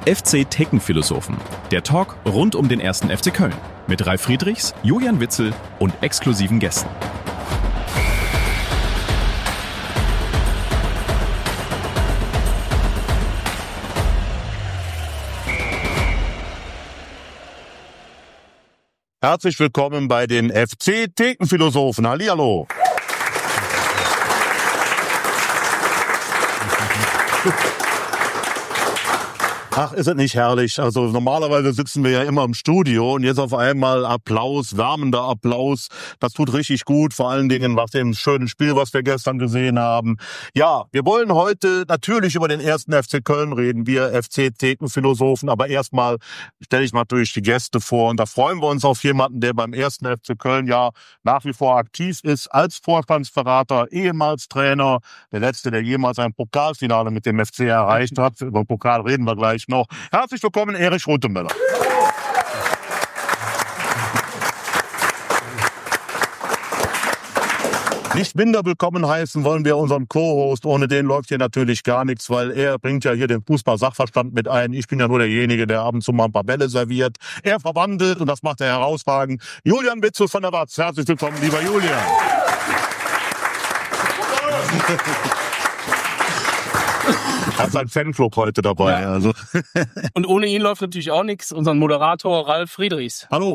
FC Thekenphilosophen, der Talk rund um den 1. FC Köln mit Ralf Friedrichs, Julian Witzel und exklusiven Gästen. Herzlich willkommen bei den FC Thekenphilosophen. Hallihallo. Ach, ist es nicht herrlich? Also normalerweise sitzen wir ja immer im Studio und jetzt auf einmal Applaus, wärmender Applaus. Das tut richtig gut, vor allen Dingen nach dem schönen Spiel, was wir gestern gesehen haben. Ja, wir wollen heute natürlich über den 1. FC Köln reden, wir FC Thekenphilosophen. Aber erstmal stelle ich natürlich die Gäste vor und da freuen wir uns auf jemanden, der beim 1. FC Köln ja nach wie vor aktiv ist, als Vorstandsberater, ehemals Trainer, der Letzte, der jemals ein Pokalfinale mit dem FC erreicht hat. Über Pokal reden wir gleich noch. Herzlich willkommen, Erich Rothemöller. Nicht minder willkommen heißen wollen wir unseren Co-Host. Ohne den läuft hier natürlich gar nichts, weil er bringt ja hier den Fußball-Sachverstand mit ein. Ich bin ja nur derjenige, der ab und zu mal ein paar Bälle serviert. Er verwandelt und das macht er herausragend. Julian Witzel von der Watz. Herzlich willkommen, lieber Julian. Er hat seinen Fanclub heute dabei. Ja. Also. Und ohne ihn läuft natürlich auch nichts. Unseren Moderator Ralf Friedrichs. Hallo.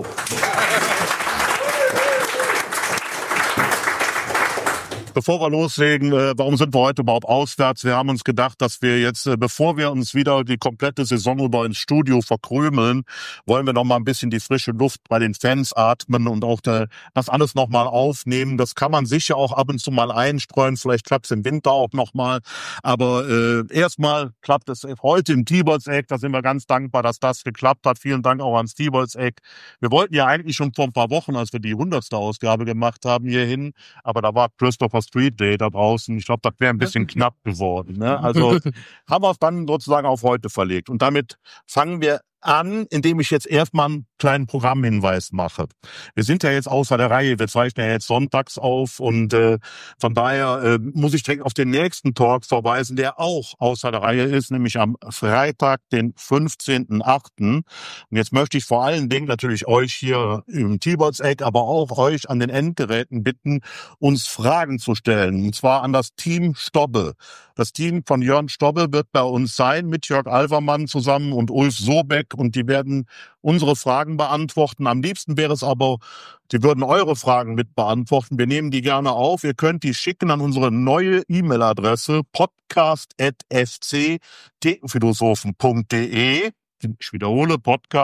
Bevor wir loslegen, warum sind wir heute überhaupt auswärts? Wir haben uns gedacht, dass wir jetzt, bevor wir uns wieder die komplette Saison über ins Studio verkrümeln, wollen wir noch mal ein bisschen die frische Luft bei den Fans atmen und auch das alles noch mal aufnehmen. Das kann man sicher auch ab und zu mal einstreuen. Vielleicht klappt es im Winter auch noch mal. Aber erstmal klappt es heute im Tiebolz-Eck. Da sind wir ganz dankbar, dass das geklappt hat. Vielen Dank auch ans Tiebolz-Eck. Wir wollten ja eigentlich schon vor ein paar Wochen, als wir die 100. Ausgabe gemacht haben, hierhin. Aber da war Christopher Street Day da draußen. Ich glaube, das wäre ein bisschen knapp geworden. Ne? Also haben wir es dann sozusagen auf heute verlegt. Und damit fangen wir an, indem ich jetzt erstmal einen kleinen Programmhinweis mache. Wir sind ja jetzt außer der Reihe, wir zeichnen ja jetzt sonntags auf und von daher muss ich direkt auf den nächsten Talk verweisen, der auch außer der Reihe ist, nämlich am Freitag, den 15.8. Und jetzt möchte ich vor allen Dingen natürlich euch hier im Tiebolz-Eck, aber auch euch an den Endgeräten bitten, uns Fragen zu stellen. Und zwar an das Team Stobbe. Das Team von Jörn Stobbe wird bei uns sein, mit Jörg Alvermann zusammen und Ulf Sobeck. Und die werden unsere Fragen beantworten. Am liebsten wäre es aber, die würden eure Fragen mit beantworten. Wir nehmen die gerne auf. Ihr könnt die schicken an unsere neue E-Mail-Adresse podcast@fcthekenphilosophen.de. Ich wiederhole,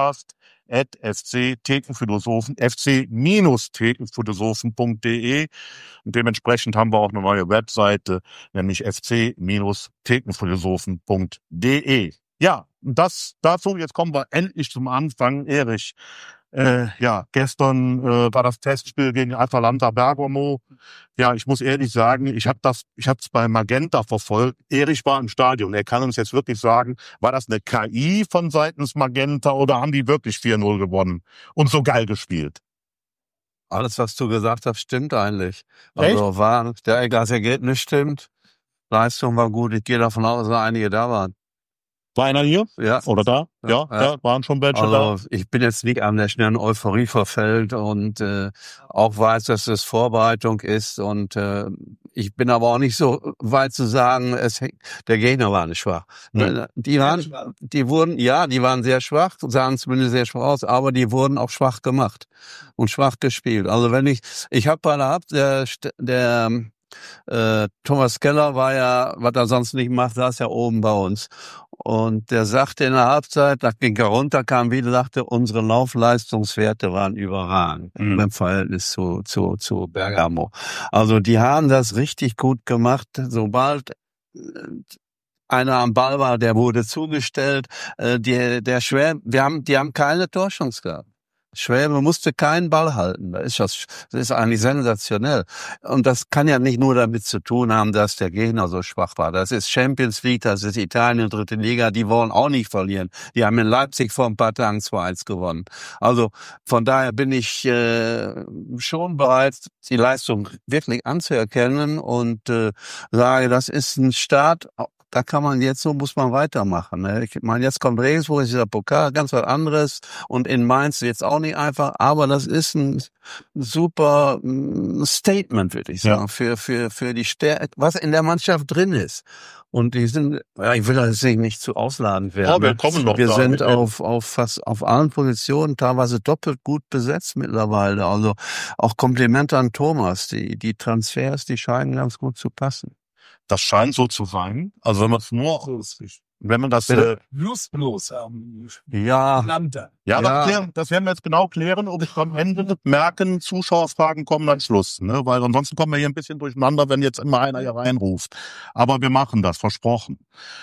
podcast@fcthekenphilosophen, fc-thekenphilosophen.de. Und dementsprechend haben wir auch eine neue Webseite, nämlich fc-thekenphilosophen.de. Ja, dazu, jetzt kommen wir endlich zum Anfang. Erich, gestern war das Testspiel gegen Atalanta Bergamo. Ja, ich muss ehrlich sagen, ich hab's bei Magenta verfolgt. Erich war im Stadion. Er kann uns jetzt wirklich sagen, war das eine KI von seitens Magenta oder haben die wirklich 4-0 gewonnen und so geil gespielt? Alles, was du gesagt hast, stimmt eigentlich. Also das Ergebnis stimmt. Leistung war gut. Ich gehe davon aus, dass einige da waren. War einer hier? Ja. Oder da? Ja, waren schon welche da. Ich bin jetzt nicht an der schnellen Euphorie verfällt und auch weiß, dass es Vorbereitung ist und ich bin aber auch nicht so weit zu sagen, der Gegner war nicht schwach. Die waren sehr schwach, sahen zumindest sehr schwach aus, aber die wurden auch schwach gemacht und schwach gespielt. Also ich habe bei der Thomas Keller war ja, was er sonst nicht macht, saß ja oben bei uns. Und der sagte in der Halbzeit, da ging er runter, kam wieder, sagte, unsere Laufleistungswerte waren überragend im Verhältnis zu Bergamo. Also die haben das richtig gut gemacht. Sobald einer am Ball war, der wurde zugestellt. Die haben keine Torchance gehabt. Schwäbe musste keinen Ball halten. Das ist eigentlich sensationell. Und das kann ja nicht nur damit zu tun haben, dass der Gegner so schwach war. Das ist Champions League, das ist Italien, 3. Liga, die wollen auch nicht verlieren. Die haben in Leipzig vor ein paar Tagen 2-1 gewonnen. Also von daher bin ich schon bereit, die Leistung wirklich anzuerkennen und sage, das ist ein Start da kann man jetzt, so muss man weitermachen. Ne? Ich meine, jetzt kommt Regensburg, ist dieser Pokal, ganz was anderes. Und in Mainz jetzt auch nicht einfach. Aber das ist ein super Statement, würde ich sagen, für die Stärke, was in der Mannschaft drin ist. Und die sind, ja, ich will das nicht zu ausladend werden. Wir kommen noch. Wir sind auf fast auf allen Positionen teilweise doppelt gut besetzt mittlerweile. Also auch Komplimente an Thomas. Die Transfers, die scheinen ganz gut zu passen. Das scheint so zu sein. Also wenn man das das werden wir jetzt genau klären, ob ich am Ende merken, Zuschauerfragen kommen am Schluss, ne? Weil ansonsten kommen wir hier ein bisschen durcheinander, wenn jetzt immer einer hier reinruft. Aber wir machen das, versprochen.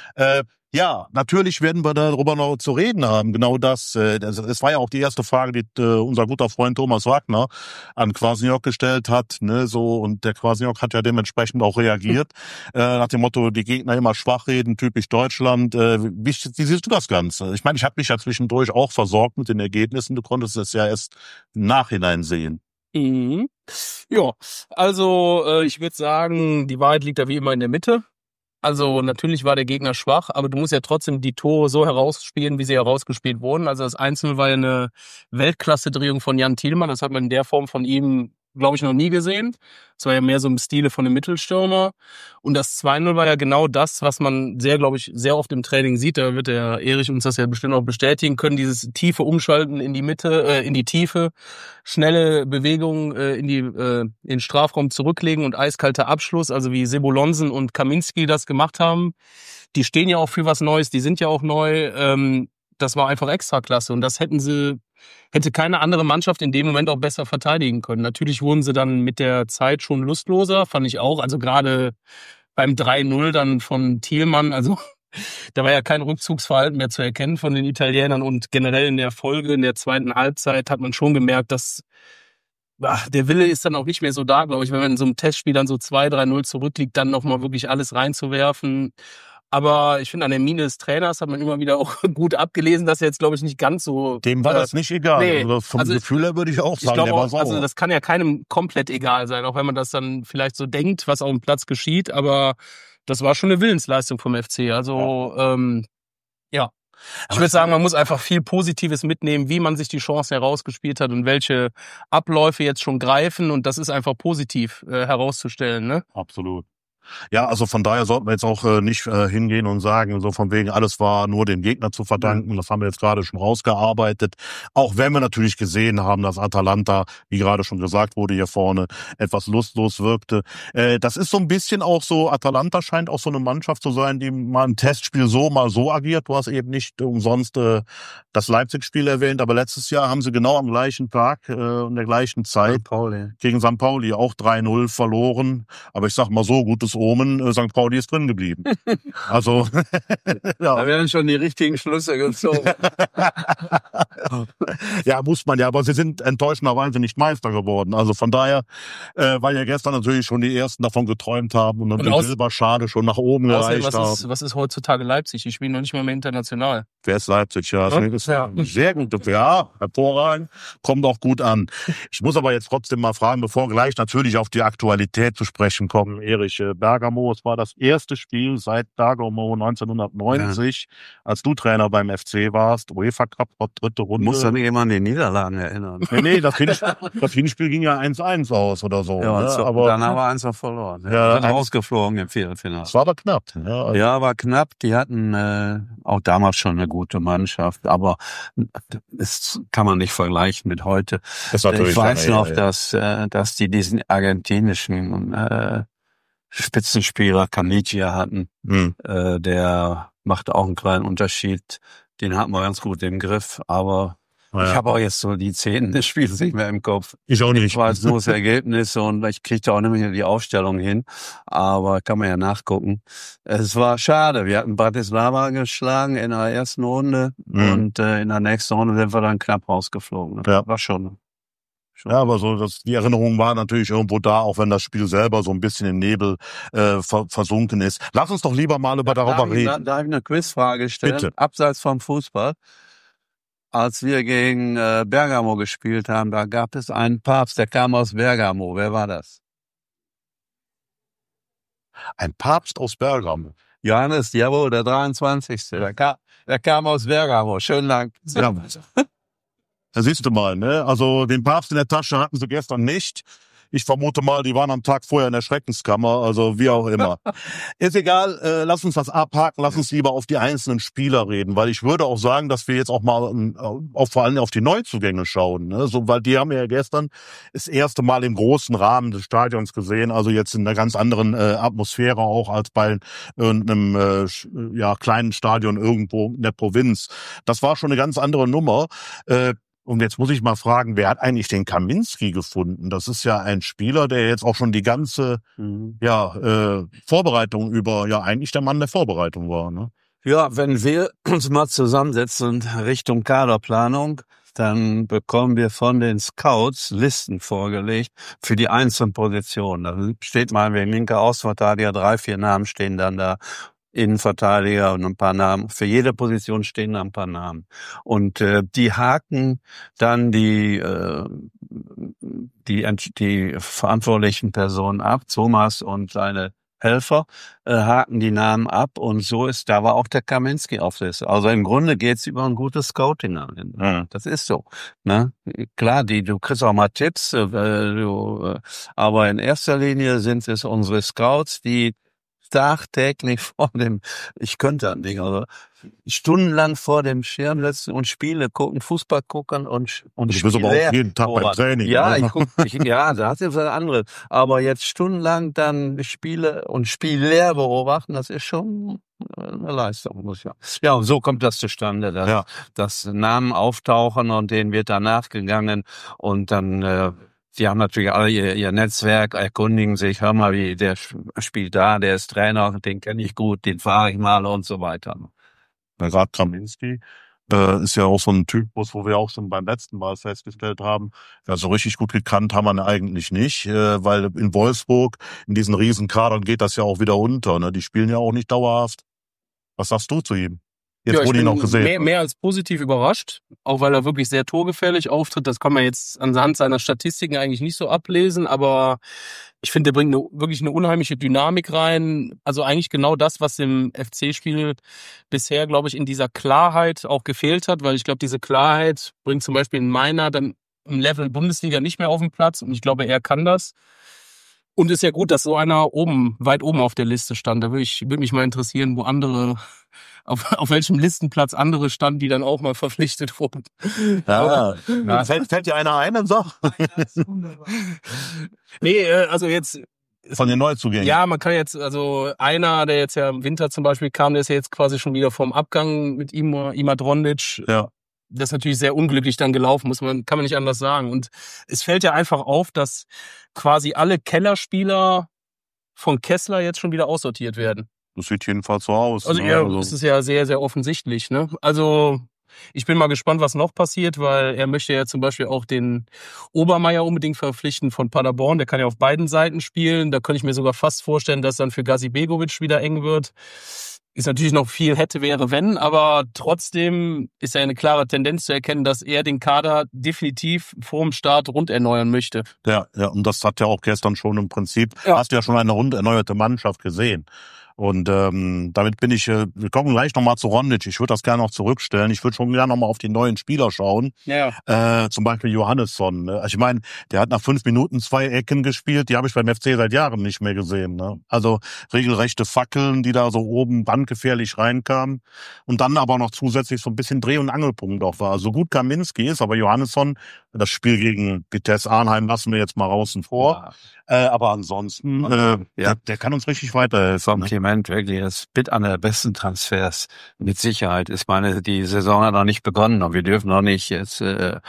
Ja, natürlich werden wir darüber noch zu reden haben. Genau das. Es war ja auch die erste Frage, die unser guter Freund Thomas Wagner an Kwasniok gestellt hat. Ne, so, und der Kwasniok hat ja dementsprechend auch reagiert. Nach dem Motto, die Gegner immer schwach reden, typisch Deutschland. Wie siehst du das Ganze? Ich meine, ich habe mich ja zwischendurch auch versorgt mit den Ergebnissen. Du konntest es ja erst im Nachhinein sehen. Mhm. Ja, also ich würde sagen, die Wahrheit liegt da wie immer in der Mitte. Also natürlich war der Gegner schwach, aber du musst ja trotzdem die Tore so herausspielen, wie sie herausgespielt wurden. Also das 1-0 war ja eine Weltklasse-Drehung von Jan Thielmann. Das hat man in der Form von ihm, glaube ich, noch nie gesehen. Es war ja mehr so im Stile von einem Mittelstürmer. Und das 2-0 war ja genau das, was man glaube ich, sehr oft im Training sieht. Da wird der Erich uns das ja bestimmt auch bestätigen können. Dieses tiefe Umschalten in die Mitte, in die Tiefe, schnelle Bewegungen in den Strafraum zurücklegen und eiskalter Abschluss. Also wie Sebolonsen und Kaminski das gemacht haben. Die stehen ja auch für was Neues. Die sind ja auch neu. Das war einfach Extraklasse. Und das hätte keine andere Mannschaft in dem Moment auch besser verteidigen können. Natürlich wurden sie dann mit der Zeit schon lustloser, fand ich auch. Also gerade beim 3-0 dann von Thielmann, also da war ja kein Rückzugsverhalten mehr zu erkennen von den Italienern. Und generell in der Folge, in der zweiten Halbzeit hat man schon gemerkt, dass der Wille ist dann auch nicht mehr so da, glaube ich, wenn man in so einem Testspiel dann so 2-3-0 zurückliegt, dann nochmal wirklich alles reinzuwerfen. Aber ich finde, an der Miene des Trainers hat man immer wieder auch gut abgelesen, dass er jetzt, glaube ich, nicht ganz so... Dem war das nicht egal. Nee, also vom Gefühl her würde ich auch sagen, der war sauer. Also das kann ja keinem komplett egal sein, auch wenn man das dann vielleicht so denkt, was auf dem Platz geschieht. Aber das war schon eine Willensleistung vom FC. Also ja. Ich würde sagen, man muss einfach viel Positives mitnehmen, wie man sich die Chance herausgespielt hat und welche Abläufe jetzt schon greifen. Und das ist einfach positiv herauszustellen, ne? Absolut. Ja, also von daher sollten wir jetzt auch nicht hingehen und sagen, so von wegen, alles war nur dem Gegner zu verdanken. Das haben wir jetzt gerade schon rausgearbeitet. Auch wenn wir natürlich gesehen haben, dass Atalanta, wie gerade schon gesagt wurde hier vorne, etwas lustlos wirkte. Das ist so ein bisschen auch so, Atalanta scheint auch so eine Mannschaft zu sein, die mal ein Testspiel so, mal so agiert. Du hast eben nicht umsonst das Leipzig-Spiel erwähnt, aber letztes Jahr haben sie genau am gleichen Tag und der gleichen Zeit gegen St. Pauli auch 3-0 verloren. Aber ich sag mal so, gutes Omen, St. Pauli ist drin geblieben. Also, ja. Da werden schon die richtigen Schlüsse gezogen. Ja, muss man ja, aber sie sind enttäuschenderweise nicht Meister geworden. Also von daher, weil ja gestern natürlich schon die Ersten davon geträumt haben und dann die Silberschale schon nach oben gereicht haben. Was ist heutzutage Leipzig? Die spielen noch nicht mal mehr international. Wer ist Leipzig? Ja, das ist sehr gut. Ja, hervorragend. Kommt auch gut an. Ich muss aber jetzt trotzdem mal fragen, bevor wir gleich natürlich auf die Aktualität zu sprechen kommen. Erich, Bergamo, es war das erste Spiel seit Bergamo 1990, als du Trainer beim FC warst. UEFA Cup, dritte Runde. Muss dann immer an die Niederlagen erinnern. Nee, das Hinspiel ging ja 1-1 aus oder so. Ja, ne? so, Aber dann haben wir 1 noch verloren. Ja, sind rausgeflogen im Viertelfinale. Das war aber knapp. Ja, war knapp. Die hatten auch damals schon eine gute Mannschaft, aber das kann man nicht vergleichen mit heute. Ich weiß noch, dass die diesen argentinischen Spitzenspieler Canigia hatten. Der machte auch einen kleinen Unterschied. Den hatten wir ganz gut im Griff, aber ich habe auch jetzt so die Szenen des Spiels nicht mehr im Kopf. Ich auch nicht. Ich weiß nur das Ergebnis und ich kriegte auch nicht mehr die Aufstellung hin, aber kann man ja nachgucken. Es war schade. Wir hatten Bratislava geschlagen in der ersten Runde und in der nächsten Runde sind wir dann knapp rausgeflogen. Ja. War schon. Ja, aber so, die Erinnerung war natürlich irgendwo da, auch wenn das Spiel selber so ein bisschen im Nebel versunken ist. Lass uns doch lieber mal darüber reden. Da habe ich eine Quizfrage stellen. Bitte. Abseits vom Fußball. Als wir gegen Bergamo gespielt haben, da gab es einen Papst, der kam aus Bergamo. Wer war das? Ein Papst aus Bergamo. Johannes Diabo, der 23. Der kam aus Bergamo. Schönen Dank. Ja. Da siehst du mal, ne? Also den Papst in der Tasche hatten sie gestern nicht. Ich vermute mal, die waren am Tag vorher in der Schreckenskammer, also wie auch immer. Ist egal, lass uns das abhaken, lass uns lieber auf die einzelnen Spieler reden, weil ich würde auch sagen, dass wir jetzt auch mal vor allem auf die Neuzugänge schauen, ne? So, weil die haben wir ja gestern das erste Mal im großen Rahmen des Stadions gesehen, also jetzt in einer ganz anderen Atmosphäre auch als bei irgendeinem kleinen Stadion irgendwo in der Provinz. Das war schon eine ganz andere Nummer. Und jetzt muss ich mal fragen, wer hat eigentlich den Kaminski gefunden? Das ist ja ein Spieler, der jetzt auch schon die ganze Vorbereitung über, eigentlich der Mann der Vorbereitung war. Ne? Ja, wenn wir uns mal zusammensetzen Richtung Kaderplanung, dann bekommen wir von den Scouts Listen vorgelegt für die einzelnen Positionen. Da steht mal wegen linker Außenverteidiger 3, 4 Namen stehen dann da. Innenverteidiger und ein paar Namen. Für jede Position stehen da ein paar Namen. Und die haken dann die verantwortlichen Personen ab, Thomas und seine Helfer, haken die Namen ab und da war auch der Kaminski auf der Liste. Also im Grunde geht's über ein gutes Scouting am Ende. Mhm. Das ist so. Ne? Klar, du kriegst auch mal Tipps, aber in erster Linie sind es unsere Scouts, die tagtäglich ich könnte nicht, also stundenlang vor dem Schirm sitzen und Spiele gucken, Fußball gucken und Du bist aber auch jeden Tag beim Training. Ja, ne? da hat es was anderes. Aber jetzt stundenlang dann Spiele und Spiellehrer beobachten, das ist schon eine Leistung, muss ich sagen. Ja, und so kommt das zustande, dass Namen auftauchen und denen wird dann nachgegangen und dann die haben natürlich alle ihr Netzwerk, erkundigen sich, hör mal, wie der spielt da, der ist Trainer, den kenne ich gut, den fahre ich mal und so weiter. Ja, gerade Kaminski ist ja auch so ein Typus, wo wir auch schon beim letzten Mal festgestellt haben, ja, so richtig gut gekannt haben wir ihn eigentlich nicht, weil in Wolfsburg, in diesen Riesenkadern geht das ja auch wieder unter. Ne? Die spielen ja auch nicht dauerhaft. Was sagst du zu ihm? Jetzt wurde ihn noch gesehen. Mehr als positiv überrascht, auch weil er wirklich sehr torgefährlich auftritt. Das kann man jetzt anhand seiner Statistiken eigentlich nicht so ablesen, aber ich finde, der bringt wirklich eine unheimliche Dynamik rein. Also eigentlich genau das, was im FC-Spiel bisher, glaube ich, in dieser Klarheit auch gefehlt hat, weil ich glaube, diese Klarheit bringt zum Beispiel in Meiner dann im Level Bundesliga nicht mehr auf den Platz und ich glaube, er kann das. Und ist ja gut, dass so einer weit oben auf der Liste stand. Da würde mich mal interessieren, wo andere, auf welchem Listenplatz andere standen, die dann auch mal verpflichtet wurden. Ja, fällt dir einer ein und so? Nee, also jetzt. Von den Neuzugängen. Ja, man kann jetzt, also einer, der jetzt ja im Winter zum Beispiel kam, der ist ja jetzt quasi schon wieder vom Abgang mit Imad Rondic. Ja. Das ist natürlich sehr unglücklich dann gelaufen, kann man nicht anders sagen. Und es fällt ja einfach auf, dass quasi alle Kellerspieler von Kessler jetzt schon wieder aussortiert werden. Das sieht jedenfalls so aus. Also ne? das ist ja sehr, sehr offensichtlich. Ne? Also ich bin mal gespannt, was noch passiert, weil er möchte ja zum Beispiel auch den Obermeier unbedingt verpflichten von Paderborn. Der kann ja auf beiden Seiten spielen. Da könnte ich mir sogar fast vorstellen, dass dann für Gazi Begovic wieder eng wird. Ist natürlich noch viel hätte, wäre, wenn, aber trotzdem ist ja eine klare Tendenz zu erkennen, dass er den Kader definitiv vor dem Start rund erneuern möchte. Ja, und das hat ja auch gestern schon im Prinzip, hast du ja schon eine rund erneuerte Mannschaft gesehen. Und damit wir kommen gleich nochmal zu Rondic. Ich würde das gerne noch zurückstellen. Ich würde schon gerne nochmal auf die neuen Spieler schauen. Ja. Zum Beispiel Johannesson. Also ich meine, der hat nach 5 Minuten 2 Ecken gespielt. Die habe ich beim FC seit Jahren nicht mehr gesehen. Ne? Also regelrechte Fackeln, die da so oben brandgefährlich reinkamen. Und dann aber noch zusätzlich so ein bisschen Dreh- und Angelpunkt auch war. So gut Kaminski ist, aber Johannesson, das Spiel gegen Vitesse Arnheim lassen wir jetzt mal außen vor. Ja. Aber ansonsten, der kann uns richtig weiterhelfen. Kompliment, wirklich. Das mit einer der besten Transfers. Mit Sicherheit. Ich meine, die Saison hat noch nicht begonnen und wir dürfen noch nicht jetzt zu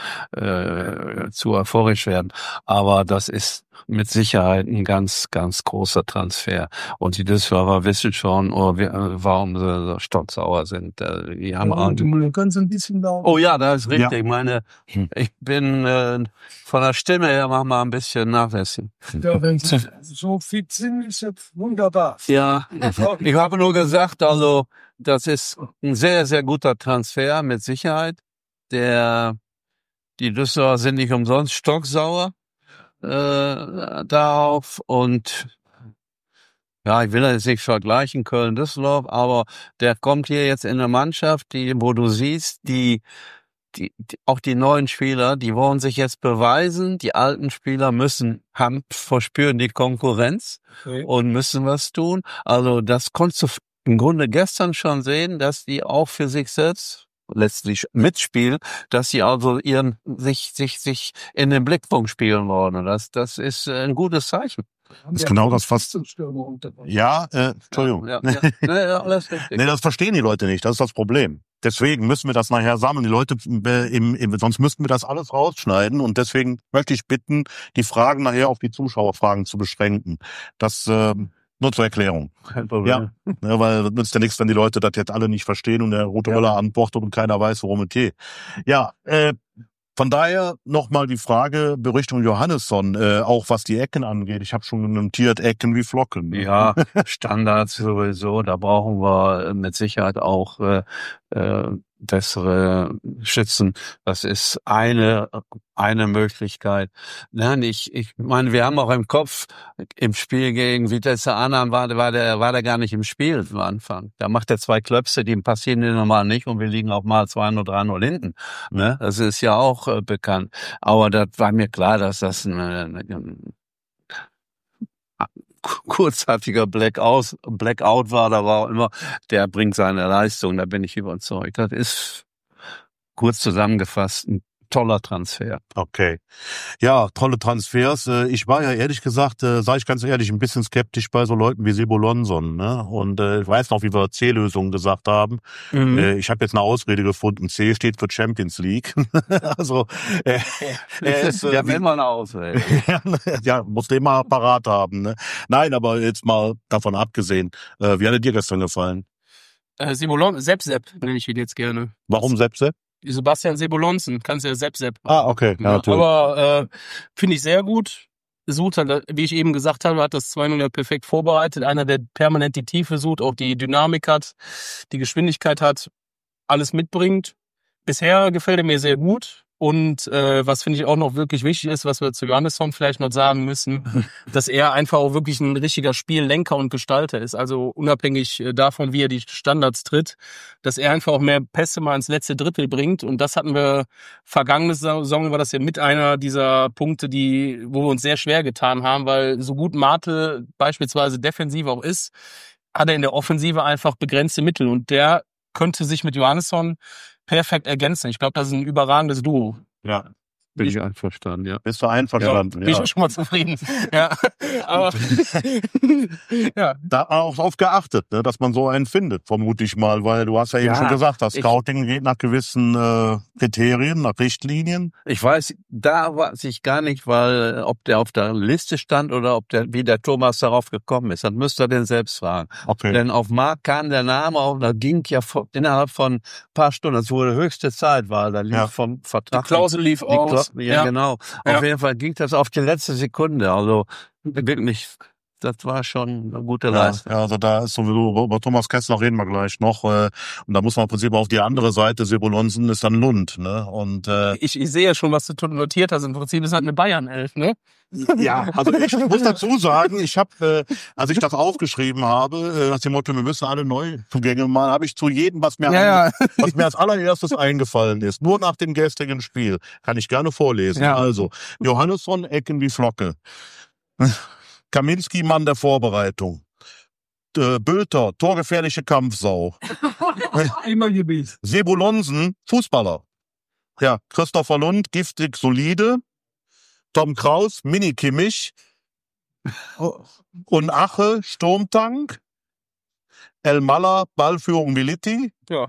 euphorisch werden. Aber das ist mit Sicherheit ein ganz, ganz großer Transfer. Und die Düsseldorfer wissen schon, warum sie so stocksauer sind. Die haben ganz ein bisschen dauern. Oh ja, das ist richtig. Ja. Ich meine, ich bin von der Stimme her manchmal ein bisschen nachlässig. Ja, wenn Sie so fit sind, ist das wunderbar. Ja, ich habe nur gesagt, also das ist ein sehr, sehr guter Transfer mit Sicherheit. Die Düsseldorfer sind nicht umsonst stocksauer darauf und Ja, ich will das jetzt nicht vergleichen, Köln-Düsseldorf, aber der kommt hier jetzt in eine Mannschaft, wo du siehst, auch die neuen Spieler, die wollen sich jetzt beweisen. Die alten Spieler verspüren die Konkurrenz und müssen was tun. Also das konntest du im Grunde gestern schon sehen, dass die auch für sich selbst letztlich mitspielen, dass sie also sich in den Blickpunkt spielen wollen. Und das ist ein gutes Zeichen. Das ist genau das fast. Ja, Entschuldigung. Ja, alles richtig. Nee, das verstehen die Leute nicht. Das ist das Problem. Deswegen müssen wir das nachher sammeln. Die Leute, sonst müssten wir das alles rausschneiden. Und deswegen möchte ich bitten, die Fragen nachher auf die Zuschauerfragen zu beschränken. Das nur zur Erklärung. Kein Problem. Ja, weil das nützt ja nichts, wenn die Leute das jetzt alle nicht verstehen und der Rote Möller antwortet und keiner weiß, worum es geht. Ja, von daher nochmal die Frage Richtung Johannesson, auch was die Ecken angeht. Ich habe schon notiert, Ecken wie Flocken. Ne? Ja, Standards sowieso. Da brauchen wir mit Sicherheit auch bessere Schützen. Das ist eine Möglichkeit. Nein, ich meine, wir haben auch im Kopf, im Spiel gegen Vitesse Arnhem war der gar nicht im Spiel am Anfang. Da macht er 2 Klöpse, die passieren dir normal nicht und wir liegen auch mal 2-0, 3-0 hinten. Ne? Das ist ja auch bekannt. Aber das war mir klar, dass das ein kurzzeitiger Blackout war, da war auch immer, der bringt seine Leistung, da bin ich überzeugt. Das ist kurz zusammengefasst ein toller Transfer. Okay. Ja, tolle Transfers. Ich war ja ehrlich gesagt, sage ich ganz ehrlich, ein bisschen skeptisch bei so Leuten wie Sebo Lonson. Ne? Und ich weiß noch, wie wir C-Lösungen gesagt haben. Ich habe jetzt eine Ausrede gefunden. C steht für Champions League. Also er ist... Ja, wenn man eine Ausrede. Ja, muss den mal parat haben. Ne? Nein, aber jetzt mal davon abgesehen. Wie hat er dir gestern gefallen? Sepp nenne ich ihn jetzt gerne. Warum Sepp? Sebastian Sebolonsen, kannst du ja Sepp. Ah, okay. Ja, natürlich. Aber finde ich sehr gut. Sucht halt, wie ich eben gesagt habe, hat das 2-0 ja perfekt vorbereitet. Einer, der permanent die Tiefe sucht, auch die Dynamik hat, die Geschwindigkeit hat, alles mitbringt. Bisher gefällt er mir sehr gut. Und was finde ich auch noch wirklich wichtig ist, was wir zu Johannesson vielleicht noch sagen müssen, dass er einfach auch wirklich ein richtiger Spiellenker und Gestalter ist. Also unabhängig davon, wie er die Standards tritt, dass er einfach auch mehr Pässe mal ins letzte Drittel bringt. Und das hatten wir vergangene Saison, war das ja mit einer dieser Punkte, wo wir uns sehr schwer getan haben, weil so gut Martel beispielsweise defensiv auch ist, hat er in der Offensive einfach begrenzte Mittel. Und der könnte sich mit Johannesson perfekt ergänzen. Ich glaube, das ist ein überragendes Duo. Ja. Bin ich einverstanden, ja. Bist du einverstanden? Ja. Bin ich schon mal zufrieden. Ja. Aber ja. Da auch drauf geachtet, ne, dass man so einen findet, vermute ich mal, weil du hast ja eben schon gesagt, das Scouting geht nach gewissen Kriterien, nach Richtlinien. Ich weiß ich gar nicht, weil ob der auf der Liste stand oder wie der Thomas darauf gekommen ist. Das müsst ihr den selbst fragen. Okay. Denn auf Markt kam der Name auf, da ging ja innerhalb von ein paar Stunden, das wurde höchste Zeit, weil da lief vom Vertrag. Die Klausel lief aus. Ja, genau. Ja. Auf jeden Fall ging das auf die letzte Sekunde. Also wirklich, das war schon eine gute Leistung. Ja, also da ist sowieso, über Thomas Kessler reden wir gleich noch. Und da muss man im Prinzip auf die andere Seite, Sebo Lonsen ist dann Lund. Ne? Und ich sehe ja schon, was du notiert hast. Im Prinzip ist halt eine Bayern-Elf, ne? Ja, also ich muss dazu sagen, ich habe, als ich das aufgeschrieben habe, nach dem Motto, wir müssen alle Neuzugänge machen, habe ich zu jedem, was mir als allererstes eingefallen ist, nur nach dem gestrigen Spiel, kann ich gerne vorlesen. Ja. Also, Johannesson, Ecken wie Flocke. Kaminski, Mann der Vorbereitung. Bülter, torgefährliche Kampfsau. Immer gewiss. Sebo Lonsen, Fußballer. Ja, Christopher Lund, giftig, solide. Tom Kraus, Mini-Kimmich. Und Ache, Sturmtank. El Malla, Ballführung Militi. Ja.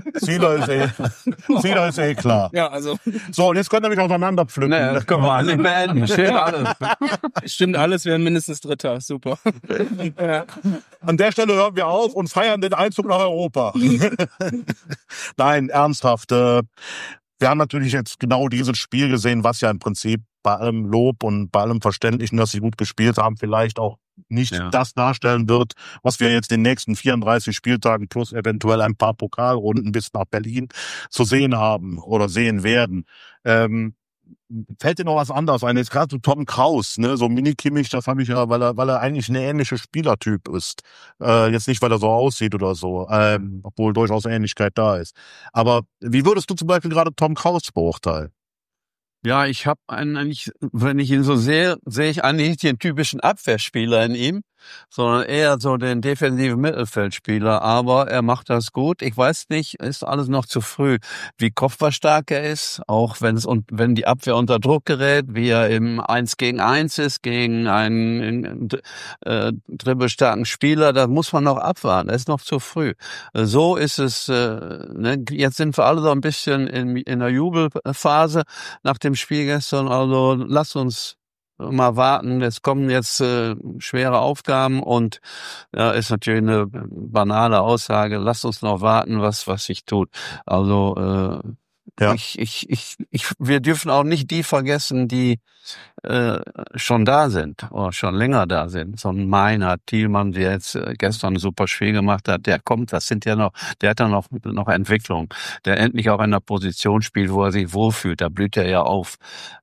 Zieler ist klar. Ja, also. So, und jetzt könnt ihr mich auseinanderpflücken. Nee, das können wir alle beenden. Stimmt alles. Stimmt alles, wir werden mindestens Dritter. Super. Ja. An der Stelle hören wir auf und feiern den Einzug nach Europa. Nein, ernsthaft. Wir haben natürlich jetzt genau dieses Spiel gesehen, was ja im Prinzip bei allem Lob und bei allem Verständlichen, dass sie gut gespielt haben, vielleicht auch nicht das darstellen wird, was wir jetzt den nächsten 34 Spieltagen plus eventuell ein paar Pokalrunden bis nach Berlin zu sehen haben oder sehen werden. fällt dir noch was anderes ein? Jetzt gerade so Tom Kraus, ne, so Mini-Kimmich, das habe ich ja, weil er eigentlich ein ähnlicher Spielertyp ist. Jetzt nicht, weil er so aussieht oder so, obwohl durchaus Ähnlichkeit da ist. Aber wie würdest du zum Beispiel gerade Tom Kraus beurteilen? Ja, ich habe eigentlich, wenn ich ihn so sehe, sehe ich eigentlich nicht den typischen Abwehrspieler in ihm, sondern eher so den defensiven Mittelfeldspieler. Aber er macht das gut. Ich weiß nicht, ist alles noch zu früh, wie kopfballstark er ist, auch wenn die Abwehr unter Druck gerät, wie er im 1 gegen 1 ist, gegen einen dribbelstarken Spieler. Da muss man noch abwarten. Das ist noch zu früh. So ist es. Ne? Jetzt sind wir alle so ein bisschen in der Jubelphase nach dem Spiel gestern, also lasst uns mal warten. Es kommen jetzt schwere Aufgaben und ist natürlich eine banale Aussage. Lasst uns noch warten, was sich tut. Also Ja. wir dürfen auch nicht die vergessen, die schon da sind oder schon länger da sind. So ein Meinhard Thielmann, der jetzt gestern ein super Spiel gemacht hat, der kommt, der hat ja noch Entwicklung, der endlich auch in einer Position spielt, wo er sich wohlfühlt, da blüht er ja auf.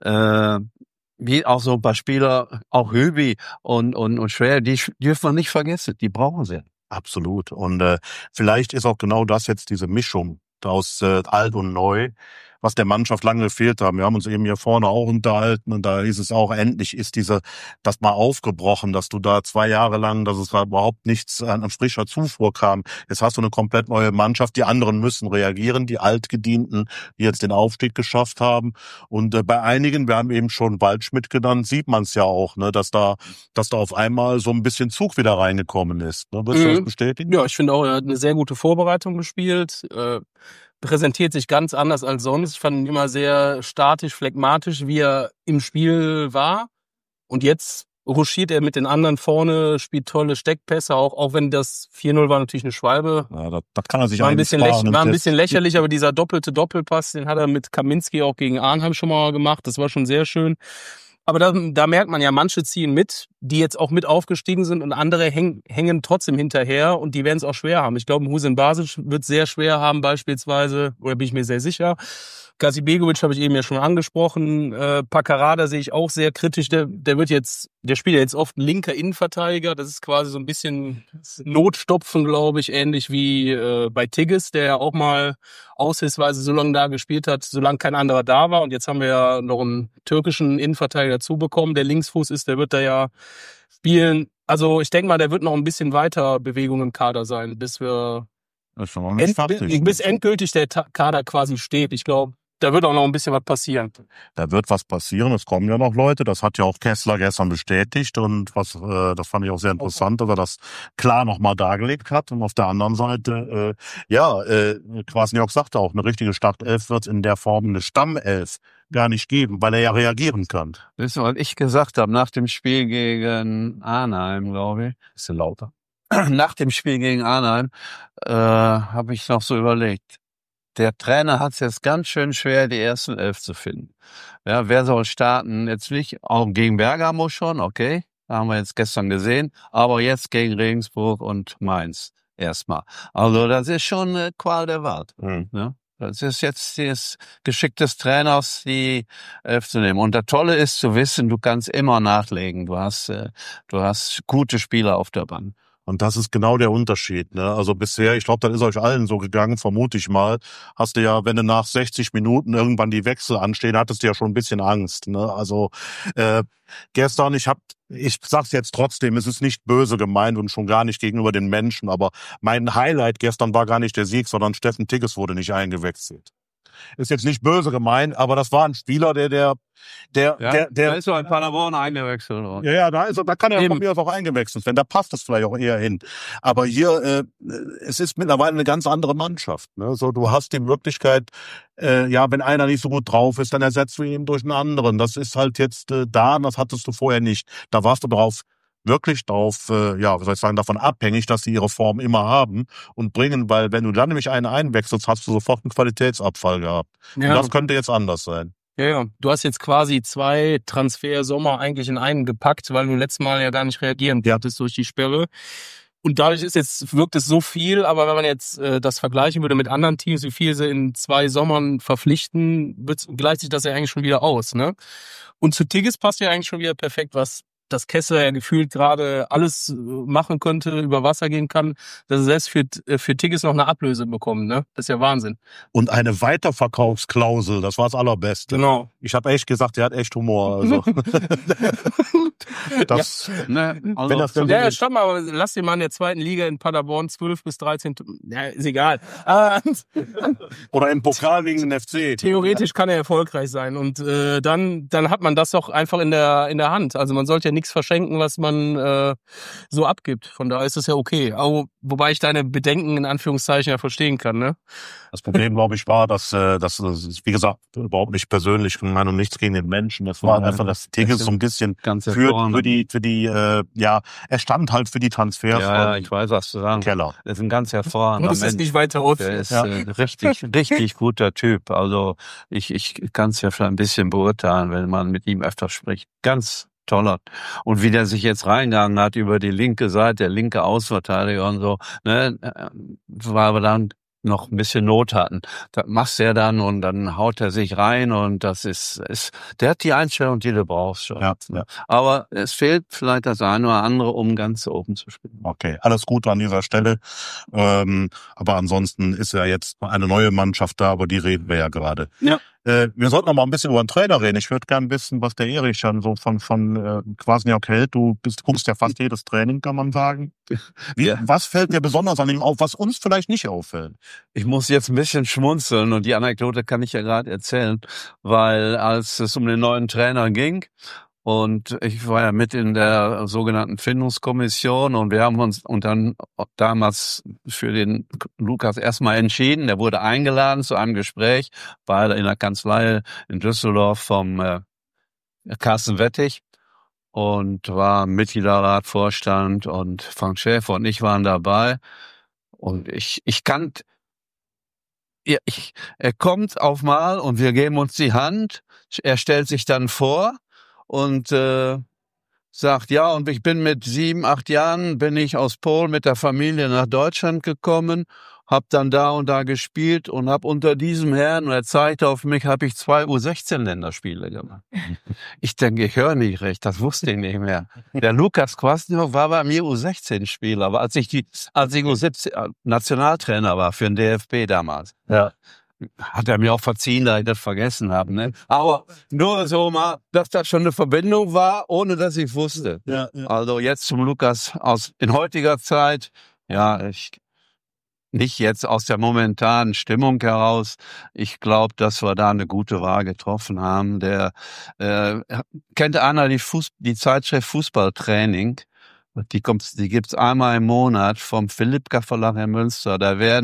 Wie auch so ein paar Spieler, auch Hübi und Schwer, die dürfen wir nicht vergessen, die brauchen sie. Absolut. Und vielleicht ist auch genau das jetzt diese Mischung aus alt und neu, was der Mannschaft lange gefehlt haben. Wir haben uns eben hier vorne auch unterhalten und da ist es auch, endlich ist das mal aufgebrochen, dass du da 2 Jahre lang, dass es da überhaupt nichts an frischer Zufuhr kam. Jetzt hast du eine komplett neue Mannschaft, die anderen müssen reagieren, die Altgedienten, die jetzt den Aufstieg geschafft haben. Und bei einigen, wir haben eben schon Waldschmidt genannt, sieht man es ja auch, ne, dass da auf einmal so ein bisschen Zug wieder reingekommen ist. Ne? Würdest du das bestätigen? Ja, ich finde auch, er hat eine sehr gute Vorbereitung gespielt. Präsentiert sich ganz anders als sonst. Ich fand ihn immer sehr statisch, phlegmatisch, wie er im Spiel war. Und jetzt ruschiert er mit den anderen vorne, spielt tolle Steckpässe, auch wenn das 4-0 war natürlich eine Schwalbe. Ja, das kann er sich war ein bisschen einsparen. lächerlich, aber dieser doppelte Doppelpass, den hat er mit Kaminski auch gegen Arnheim schon mal gemacht. Das war schon sehr schön. Aber da merkt man ja, manche ziehen mit, die jetzt auch mit aufgestiegen sind und andere hängen trotzdem hinterher und die werden es auch schwer haben. Ich glaube, Husin Basic wird sehr schwer haben beispielsweise, oder bin ich mir sehr sicher. Gazibegovic habe ich eben ja schon angesprochen. Paccarada sehe ich auch sehr kritisch. Der spielt ja jetzt oft linker Innenverteidiger. Das ist quasi so ein bisschen Notstopfen, glaube ich, ähnlich wie bei Tigges, der ja auch mal aushilfsweise so lange da gespielt hat, solange kein anderer da war. Und jetzt haben wir ja noch einen türkischen Innenverteidiger dazu bekommen, der Linksfuß ist, der wird da ja spielen. Also ich denke mal, der wird noch ein bisschen weiter Bewegung im Kader sein, bis endgültig der Kader quasi steht. Ich glaube, da wird auch noch ein bisschen was passieren. Da wird was passieren, es kommen ja noch Leute, das hat ja auch Kessler gestern bestätigt und das fand ich auch sehr interessant, dass er das klar nochmal dargelegt hat. Und auf der anderen Seite, Kwasniok sagte auch, eine richtige Startelf wird in der Form eine Stammelf gar nicht geben, weil er ja reagieren kann. Das ist, was ich gesagt habe, nach dem Spiel gegen Arnheim, glaube ich. Ist ja lauter. Nach dem Spiel gegen Arnheim habe ich noch so überlegt, der Trainer hat es jetzt ganz schön schwer, die ersten 11 zu finden. Ja, wer soll starten? Jetzt nicht, auch gegen Bergamo schon, okay, haben wir jetzt gestern gesehen, aber jetzt gegen Regensburg und Mainz erstmal. Also das ist schon eine Qual der Wahl. Ja? Das ist jetzt das Geschick des Trainers, die 11 zu nehmen. Und das Tolle ist zu wissen, du kannst immer nachlegen. Du hast gute Spieler auf der Bank. Und das ist genau der Unterschied, ne? Also bisher, ich glaube, das ist euch allen so gegangen, vermute ich mal, hast du ja, wenn du nach 60 Minuten irgendwann die Wechsel anstehen, hattest du ja schon ein bisschen Angst, ne? Also gestern, ich sag's jetzt trotzdem, es ist nicht böse gemeint und schon gar nicht gegenüber den Menschen, aber mein Highlight gestern war gar nicht der Sieg, sondern Steffen Tigges wurde nicht eingewechselt. Ist jetzt nicht böse gemeint, aber das war ein Spieler, der ist so ein Paderborn eingewechselt. Ja, da kann er von mir aus auch eingewechselt werden. Da passt es vielleicht auch eher hin. Aber hier, es ist mittlerweile eine ganz andere Mannschaft. Ne? So, du hast die Möglichkeit, wenn einer nicht so gut drauf ist, dann ersetzt du ihn durch einen anderen. Das ist halt jetzt da, und das hattest du vorher nicht. Da warst du wirklich davon abhängig, dass sie ihre Form immer haben und bringen, weil wenn du dann nämlich einen einwechselst, hast du sofort einen Qualitätsabfall gehabt. Ja. Und das könnte jetzt anders sein. Ja. Du hast jetzt quasi 2 Transfer-Sommer eigentlich in einen gepackt, weil du letztes Mal ja gar nicht reagieren konntest durch die Sperre. Und dadurch wirkt es so viel, aber wenn man jetzt das vergleichen würde mit anderen Teams, wie viel sie in 2 Sommern verpflichten, gleicht sich das ja eigentlich schon wieder aus, ne? Und zu Tigges passt ja eigentlich schon wieder perfekt, was das Kessler ja gefühlt gerade alles machen könnte, über Wasser gehen kann, dass er selbst für Tigges noch eine Ablöse bekommt, ne? Das ist ja Wahnsinn. Und eine Weiterverkaufsklausel, das war das Allerbeste. Genau. Ich habe echt gesagt, der hat echt Humor. Also. Das, Ne, wenn das denn Ja, stopp mal, aber lass den mal in der 2. Liga in Paderborn 12 bis 13, ja, ist egal. oder im Pokal gegen den FC. Theoretisch kann er erfolgreich sein und dann hat man das doch einfach in der Hand. Also man sollte ja nichts verschenken, was man so abgibt. Von daher ist es ja okay. Auch, wobei ich deine Bedenken in Anführungszeichen ja verstehen kann, ne? Das Problem, glaube ich, war, dass wie gesagt, überhaupt nicht persönlich, ich meine nichts gegen den Menschen. Das war einfach, dass Tigges so ein bisschen ganz für die er stand halt für die Transfers. Ja, ich weiß, was du sagen. Keller. Das ist ein ganz hervorragender Muss es Mensch. nicht weiter Der ausführen. ist richtig guter Typ. Also ich kann es ja vielleicht ein bisschen beurteilen, wenn man mit ihm öfter spricht. Ganz toller. Und wie der sich jetzt reingegangen hat über die linke Seite, der linke Außenverteidiger und so, ne, weil wir dann noch ein bisschen Not hatten. Das machst du ja dann und dann haut er sich rein und das ist der hat die Einstellung, die du brauchst schon. Ja. Aber es fehlt vielleicht das eine oder andere, um ganz oben zu spielen. Okay, alles Gute an dieser Stelle. Aber ansonsten ist ja jetzt eine neue Mannschaft da, aber die reden wir ja gerade. Ja. Wir sollten noch mal ein bisschen über den Trainer reden. Ich würde gerne wissen, was der Erich dann so von Kwasniok hält. Du guckst ja fast jedes Training, kann man sagen. Was fällt dir besonders an ihm auf, was uns vielleicht nicht auffällt? Ich muss jetzt ein bisschen schmunzeln und die Anekdote kann ich ja gerade erzählen, weil als es um den neuen Trainer ging und ich war ja mit in der sogenannten Findungskommission und wir haben uns und dann damals für den Lukas erstmal entschieden. Der wurde eingeladen zu einem Gespräch bei in der Kanzlei in Düsseldorf vom Carsten Wettig und war Mitgliederrat, Vorstand und Frank Schäfer und ich waren dabei und er kommt auf mal und wir geben uns die Hand. Er stellt sich dann vor und sagt, ja, und ich bin mit 7, 8 Jahren bin ich aus Polen mit der Familie nach Deutschland gekommen, hab dann da und da gespielt und hab unter diesem Herrn, und er zeigte auf mich, habe ich 2 U16-Länderspiele gemacht. Ich denke, ich höre nicht recht, das wusste ich nicht mehr. Der Lukas Kwasniok war bei mir U16-Spieler, aber als ich U17 Nationaltrainer war für den DFB damals. Ja. Hat er mir auch verziehen, da ich das vergessen habe. Ne? Aber nur so mal, dass das schon eine Verbindung war, ohne dass ich wusste. Ja. Also jetzt zum Lukas in heutiger Zeit, nicht jetzt aus der momentanen Stimmung heraus. Ich glaube, dass wir da eine gute Wahl getroffen haben. Der kennt einer die Zeitschrift Fußballtraining. Die gibt's einmal im Monat vom Philippka Verlag in Münster.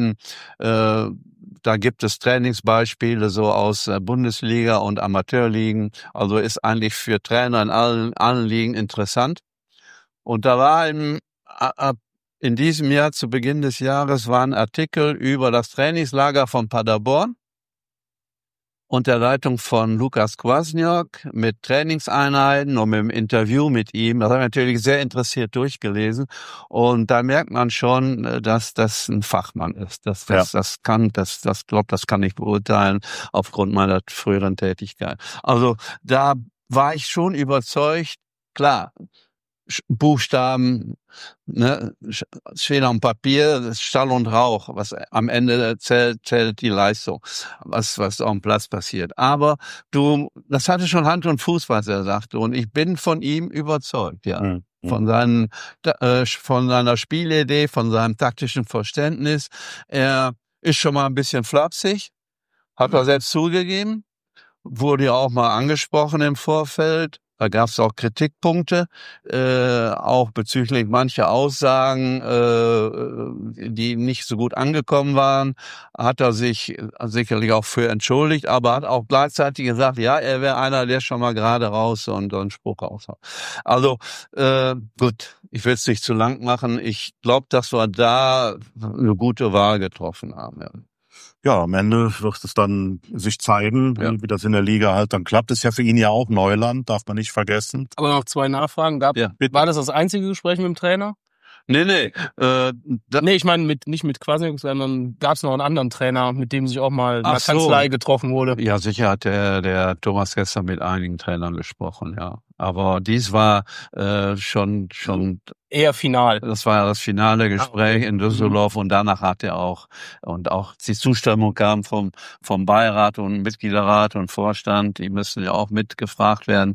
Da gibt es Trainingsbeispiele so aus Bundesliga und Amateurligen. Also ist eigentlich für Trainer in allen Ligen interessant. Und da war in diesem Jahr, zu Beginn des Jahres, war ein Artikel über das Trainingslager von Paderborn unter Leitung von Lukas Kwasniok mit Trainingseinheiten und mit dem Interview mit ihm. Das habe ich natürlich sehr interessiert durchgelesen. Und da merkt man schon, dass das ein Fachmann ist. Das kann ich beurteilen aufgrund meiner früheren Tätigkeit. Also da war ich schon überzeugt, klar, Buchstaben, ne, steht am Papier, Stall und Rauch, was am Ende zählt die Leistung, was auf dem Platz passiert. Aber das hatte schon Hand und Fuß, was er sagte, und ich bin von ihm überzeugt, ja. Mhm. Von seiner Spielidee, von seinem taktischen Verständnis. Er ist schon mal ein bisschen flapsig, hat er selbst zugegeben, wurde ja auch mal angesprochen im Vorfeld. Da gab es auch Kritikpunkte, auch bezüglich mancher Aussagen, die nicht so gut angekommen waren. Hat er sich sicherlich auch für entschuldigt, aber hat auch gleichzeitig gesagt, ja, er wäre einer, der schon mal gerade raus und einen Spruch raushaut. Also gut, ich will es nicht zu lang machen. Ich glaube, dass wir da eine gute Wahl getroffen haben. Ja. Ja, am Ende wird es dann sich zeigen, wie das in der Liga halt dann klappt. Ist ja für ihn ja auch Neuland, darf man nicht vergessen. Aber noch 2 Nachfragen. War das einzige Gespräch mit dem Trainer? Nee. Nee, ich meine nicht mit Kwasniok, sondern gab es noch einen anderen Trainer, mit dem sich auch mal in der Kanzlei getroffen wurde. Ja, sicher hat der Thomas gestern mit einigen Trainern gesprochen, ja. Aber dies war schon eher final. Das war das finale Gespräch in Düsseldorf und danach hat er auch die Zustimmung kam vom Beirat und Mitgliederrat und Vorstand, die müssen ja auch mitgefragt werden,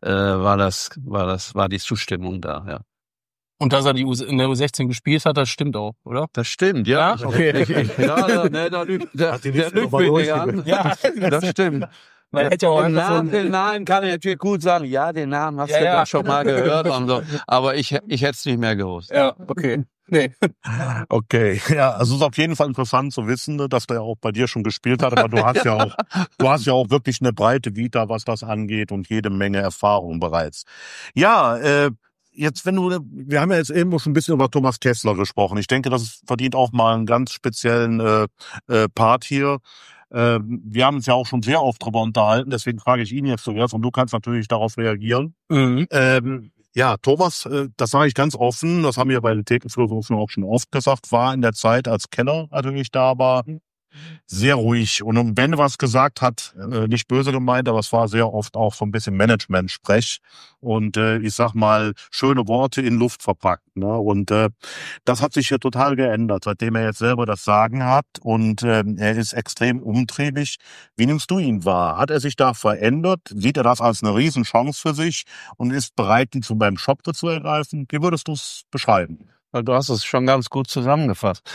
war die Zustimmung da, ja. Und dass er in der U16 gespielt hat, das stimmt auch, oder? Das stimmt, ja. Ja? Okay. Der lügt mich nicht an. Ja, das stimmt. Man hätte ja auch den Namen kann ich natürlich gut sagen. Ja, den Namen hast du doch schon mal gehört und so. Aber ich hätte es nicht mehr gewusst. Ja, okay. Nee. Okay, ja, also es ist auf jeden Fall interessant zu wissen, dass der ja auch bei dir schon gespielt hat, aber du hast ja auch wirklich eine breite Vita, was das angeht und jede Menge Erfahrung bereits. Ja, jetzt, wir haben ja jetzt eben schon ein bisschen über Thomas Kessler gesprochen. Ich denke, das verdient auch mal einen ganz speziellen Part hier. Wir haben uns ja auch schon sehr oft darüber unterhalten, deswegen frage ich ihn jetzt zuerst und du kannst natürlich darauf reagieren. Mhm. Ja, Thomas, das sage ich ganz offen, das haben wir bei den Thekenphilosophen auch schon oft gesagt, war in der Zeit als Kenner natürlich da, war sehr ruhig. Und wenn er was gesagt hat, nicht böse gemeint, aber es war sehr oft auch so ein bisschen Management-Sprech und ich sag mal, schöne Worte in Luft verpackt. Ne? Und das hat sich ja total geändert, seitdem er jetzt selber das Sagen hat und er ist extrem umtriebig. Wie nimmst du ihn wahr? Hat er sich da verändert? Sieht er das als eine Riesenchance für sich und ist bereit, ihn zu beim Shop zu ergreifen? Wie würdest du es beschreiben? Du hast es schon ganz gut zusammengefasst.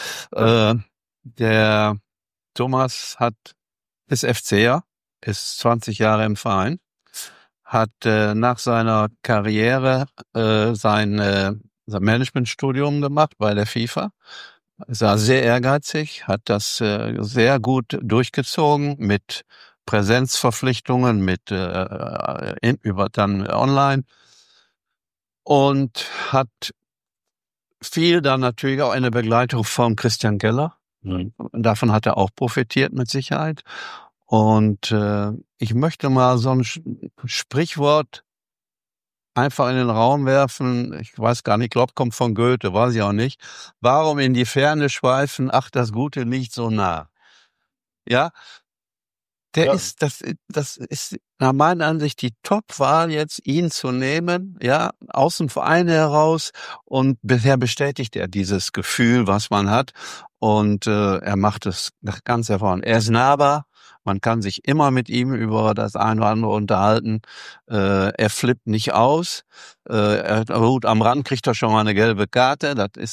Der Thomas ist FCer, ist 20 Jahre im Verein, hat nach seiner Karriere sein Managementstudium gemacht bei der FIFA, ist sehr ehrgeizig, hat das sehr gut durchgezogen mit Präsenzverpflichtungen, über dann online und hat viel dann natürlich auch eine Begleitung von Christian Keller. Davon hat er auch profitiert mit Sicherheit. Und ich möchte mal so ein Sprichwort einfach in den Raum werfen. Ich weiß gar nicht, ich glaube, kommt von Goethe, weiß ich auch nicht. Warum in die Ferne schweifen? Ach, das Gute nicht so nah. Ja, das ist nach meiner Ansicht die Top-Wahl jetzt, ihn zu nehmen, ja, aus dem Verein heraus. Und bisher bestätigt er dieses Gefühl, was man hat. Und er macht es ganz hervorragend. Er ist nahbar. Man kann sich immer mit ihm über das eine oder andere unterhalten. Er flippt nicht aus. Gut, am Rand kriegt er schon mal eine gelbe Karte.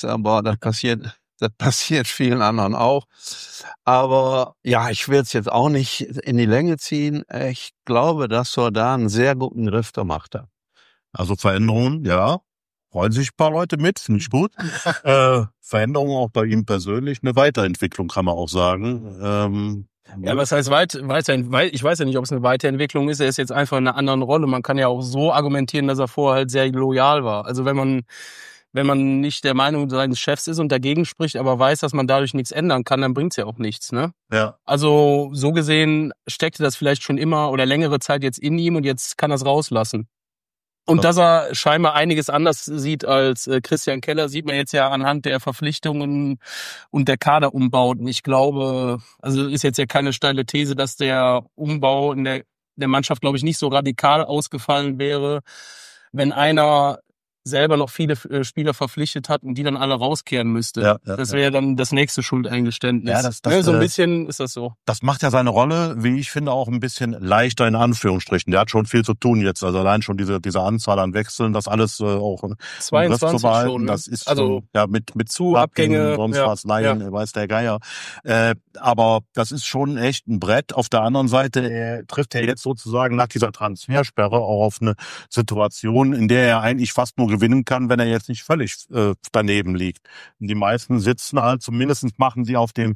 Das passiert vielen anderen auch. Aber ja, ich will es jetzt auch nicht in die Länge ziehen. Ich glaube, dass er da einen sehr guten Griff gemacht hat. Also Veränderungen, ja. Freuen sich ein paar Leute mit, finde ich gut. Veränderungen auch bei ihm persönlich. Eine Weiterentwicklung kann man auch sagen. Ja, was heißt ich weiß ja nicht, ob es eine Weiterentwicklung ist. Er ist jetzt einfach in einer anderen Rolle. Man kann ja auch so argumentieren, dass er vorher halt sehr loyal war. Also wenn man nicht der Meinung seines Chefs ist und dagegen spricht, aber weiß, dass man dadurch nichts ändern kann, dann bringt's ja auch nichts, ne? Ja. Also so gesehen steckte das vielleicht schon immer oder längere Zeit jetzt in ihm und jetzt kann er es rauslassen. Und dass er scheinbar einiges anders sieht als Christian Keller, sieht man jetzt ja anhand der Verpflichtungen und der Kaderumbauten. Ich glaube, also ist jetzt ja keine steile These, dass der Umbau in der Mannschaft, glaube ich, nicht so radikal ausgefallen wäre, wenn einer selber noch viele Spieler verpflichtet hat und die dann alle rauskehren müsste. Ja, das wäre dann das nächste Schuldeingeständnis. Ja, so ein bisschen ist das so. Das macht ja seine Rolle, wie ich finde, auch ein bisschen leichter in Anführungsstrichen. Der hat schon viel zu tun jetzt. Also allein schon diese Anzahl an Wechseln, das alles auch 22 schon. Ne? Das ist also schon, ja, mit zu Abgänge, sonst was, Laien, weiß der Geier. Aber das ist schon echt ein Brett. Auf der anderen Seite trifft er jetzt sozusagen nach dieser Transfersperre auch auf eine Situation, in der er eigentlich fast nur gewinnen kann, wenn er jetzt nicht völlig daneben liegt. Und die meisten sitzen halt, zumindest machen sie aus der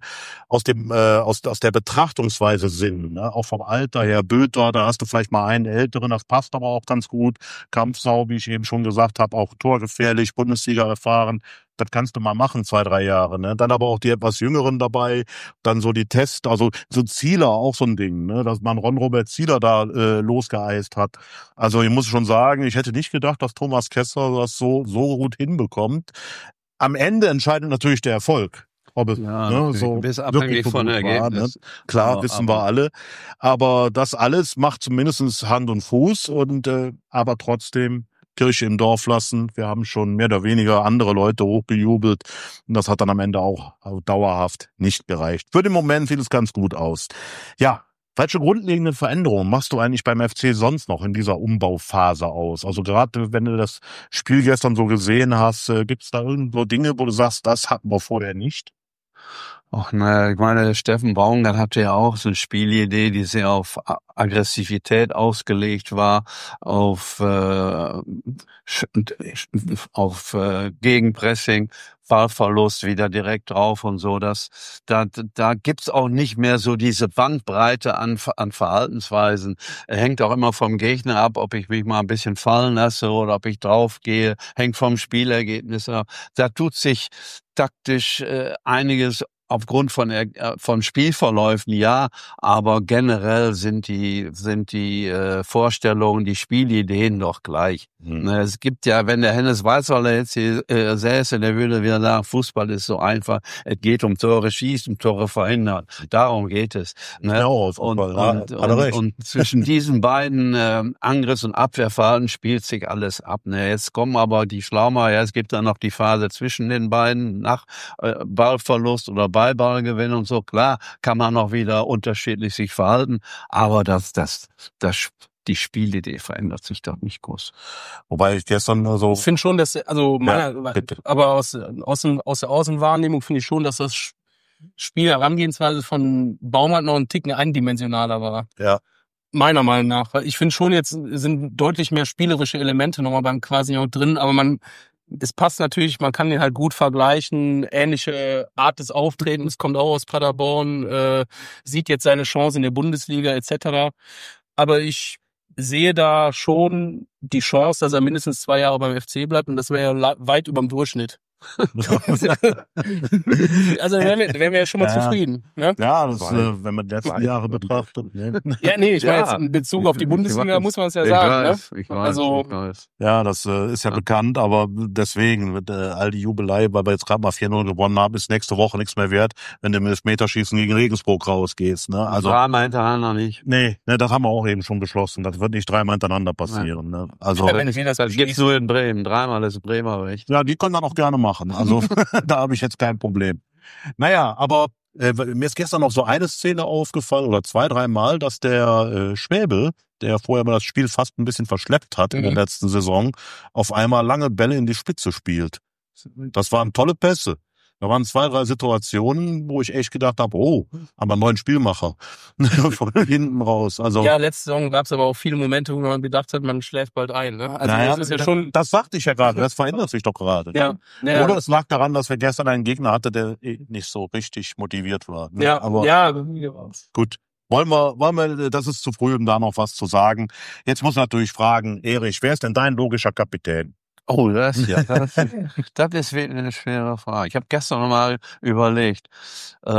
Betrachtungsweise Sinn. Ne? Auch vom Alter her, Böter, da hast du vielleicht mal einen Älteren, das passt aber auch ganz gut. Kampfsau, wie ich eben schon gesagt habe, auch torgefährlich, Bundesliga erfahren. Das kannst du mal machen, 2-3 Jahre. Ne? Dann aber auch die etwas Jüngeren dabei, dann so die Tests, also so Zieler auch so ein Ding, ne? Dass man Ron-Robert Zieler da losgeeist hat. Also ich muss schon sagen, ich hätte nicht gedacht, dass Thomas Kessler das so gut hinbekommt. am Ende entscheidet natürlich der Erfolg. Ob es du bist abhängig von der Ergebnis. Ne? Klar, wissen wir alle. Aber das alles macht zumindest Hand und Fuß und aber trotzdem Kirche im Dorf lassen. Wir haben schon mehr oder weniger andere Leute hochgejubelt und das hat dann am Ende auch dauerhaft nicht gereicht. Für den Moment sieht es ganz gut aus. Ja, welche grundlegenden Veränderungen machst du eigentlich beim FC sonst noch in dieser Umbauphase aus? Also gerade wenn du das Spiel gestern so gesehen hast, gibt es da irgendwo Dinge, wo du sagst, das hatten wir vorher nicht? Ach, naja, ich meine, Steffen Baumgart hatte ja auch so eine Spielidee, die sehr auf Aggressivität ausgelegt war, auf Gegenpressing, Ballverlust wieder direkt drauf und so. Da gibt's auch nicht mehr so diese Bandbreite an Verhaltensweisen. Hängt auch immer vom Gegner ab, ob ich mich mal ein bisschen fallen lasse oder ob ich draufgehe. Hängt vom Spielergebnis ab. Da tut sich taktisch einiges aufgrund von Spielverläufen, ja, aber generell sind die Vorstellungen, die Spielideen doch gleich. Es gibt ja, wenn der Hennes Weißweiler jetzt hier säße, der würde wieder sagen, Fußball ist so einfach, es geht um Tore schießen, um Tore verhindern. Darum geht es. Ne? Ja, und zwischen diesen beiden Angriffs- und Abwehrverhalten spielt sich alles ab. Ne? Jetzt kommen aber die Schlaumeier, es gibt dann noch die Phase zwischen den beiden, nach Ballverlust oder Ballgewinn und so. Klar kann man noch wieder unterschiedlich sich verhalten, aber die Spielidee verändert sich doch nicht groß. Wobei ich gestern so... Ich finde schon, dass, aber aus der Außenwahrnehmung finde ich schon, dass das Spiel Herangehensweise von Baumgart noch einen Ticken eindimensionaler war. Ja. Meiner Meinung nach. Weil ich finde schon, jetzt sind deutlich mehr spielerische Elemente nochmal beim Quasi auch drin, aber das passt natürlich, man kann den halt gut vergleichen, ähnliche Art des Auftretens, kommt auch aus Paderborn, sieht jetzt seine Chance in der Bundesliga etc. Aber ich sehe da schon die Chance, dass er mindestens 2 Jahre beim FC bleibt und das wäre ja weit über dem Durchschnitt. Also wären wir ja schon mal zufrieden. Ne? Ja, das, wenn man die letzten Jahre betrachtet. Ne? Ja, nee, ich meine jetzt in Bezug auf die Bundesliga muss man es ja sagen. Ich weiß. Ja, das ist ja bekannt, aber deswegen, mit all die Jubelei, weil wir jetzt gerade mal 4-0 gewonnen haben, ist nächste Woche nichts mehr wert, wenn du mit dem Meterschießen gegen Regensburg rausgehst. Ne? Also 3-mal hintereinander nicht. Nee, das haben wir auch eben schon beschlossen. Das wird nicht 3-mal hintereinander passieren. Ne? Also das gibt's nur in Bremen. 3-mal ist Bremer recht. Ja, die können dann auch gerne machen. Also da habe ich jetzt kein Problem. Naja, aber mir ist gestern noch so eine Szene aufgefallen oder 2-3 Mal, dass der Schwäbe, der vorher mal das Spiel fast ein bisschen verschleppt hat in der letzten Saison, auf einmal lange Bälle in die Spitze spielt. Das waren tolle Pässe. Da waren 2-3 Situationen, wo ich echt gedacht habe, haben wir einen neuen Spielmacher. Von hinten raus. Also, ja, letzte Saison gab es aber auch viele Momente, wo man gedacht hat, man schläft bald ein. Ne? Also das ist ja schon. Das sagte ich ja gerade, das verändert sich doch gerade. Ja. Oder es lag daran, dass wir gestern einen Gegner hatten, der nicht so richtig motiviert war. Ne? Ja, aber gut. Wollen wir, das ist zu früh, um da noch was zu sagen. Jetzt muss natürlich fragen, Erich, wer ist denn dein logischer Kapitän? Oh, das ist wirklich eine schwere Frage. Ich habe gestern noch mal überlegt. Ich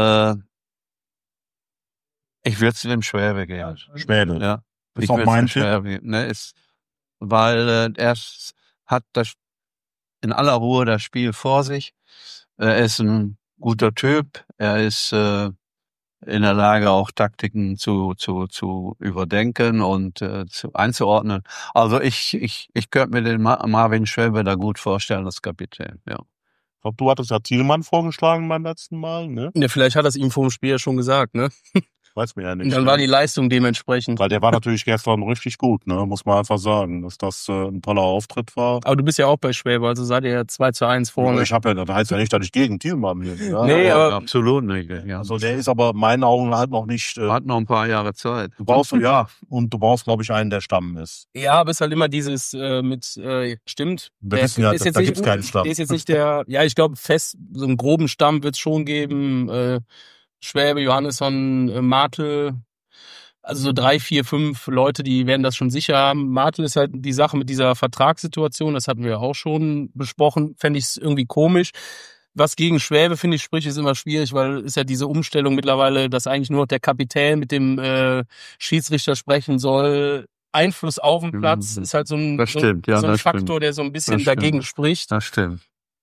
würde zu dem Schwäbe gehen. Schwäbe. Ja. Ist auch mein Schwäbe. Ne, weil er hat das in aller Ruhe das Spiel vor sich. Er ist ein guter Typ. Er ist in der Lage, auch Taktiken zu überdenken und einzuordnen. Also ich könnte mir den Marvin Schwäbe da gut vorstellen als Kapitän, ja. Ich glaube, du hattest ja Thielmann vorgeschlagen beim letzten Mal, ne? Ja, vielleicht hat er es ihm vor dem Spiel ja schon gesagt, ne? Weiß mir ja nicht. Und dann war die Leistung dementsprechend. Weil der war natürlich gestern richtig gut, ne? Muss man einfach sagen, dass das ein toller Auftritt war. Aber du bist ja auch bei Schwäbe, also seid ihr ja 2-1 vorne. Ja, das heißt ja nicht, dass ich gegen Thielmann bin. Ja? Nee, aber absolut nicht. Ja. Also der ist aber in meinen Augen halt noch nicht. Hat noch ein paar Jahre Zeit. Du brauchst glaube ich, einen, der Stamm ist. Ja, aber es ist halt immer dieses stimmt. Wir wissen ja, da gibt's keinen Stamm. Der ist jetzt nicht ich glaube fest, so einen groben Stamm wird es schon geben. Schwäbe, Johannesson, Martel. Also so 3, 4, 5 Leute, die werden das schon sicher haben. Martel ist halt die Sache mit dieser Vertragssituation, das hatten wir auch schon besprochen, fände ich es irgendwie komisch. Was gegen Schwäbe, finde ich, spricht, ist immer schwierig, weil ist ja diese Umstellung mittlerweile, dass eigentlich nur noch der Kapitän mit dem Schiedsrichter sprechen soll. Einfluss auf den Platz ist halt so ein Faktor, der so ein bisschen dagegen spricht. Das stimmt.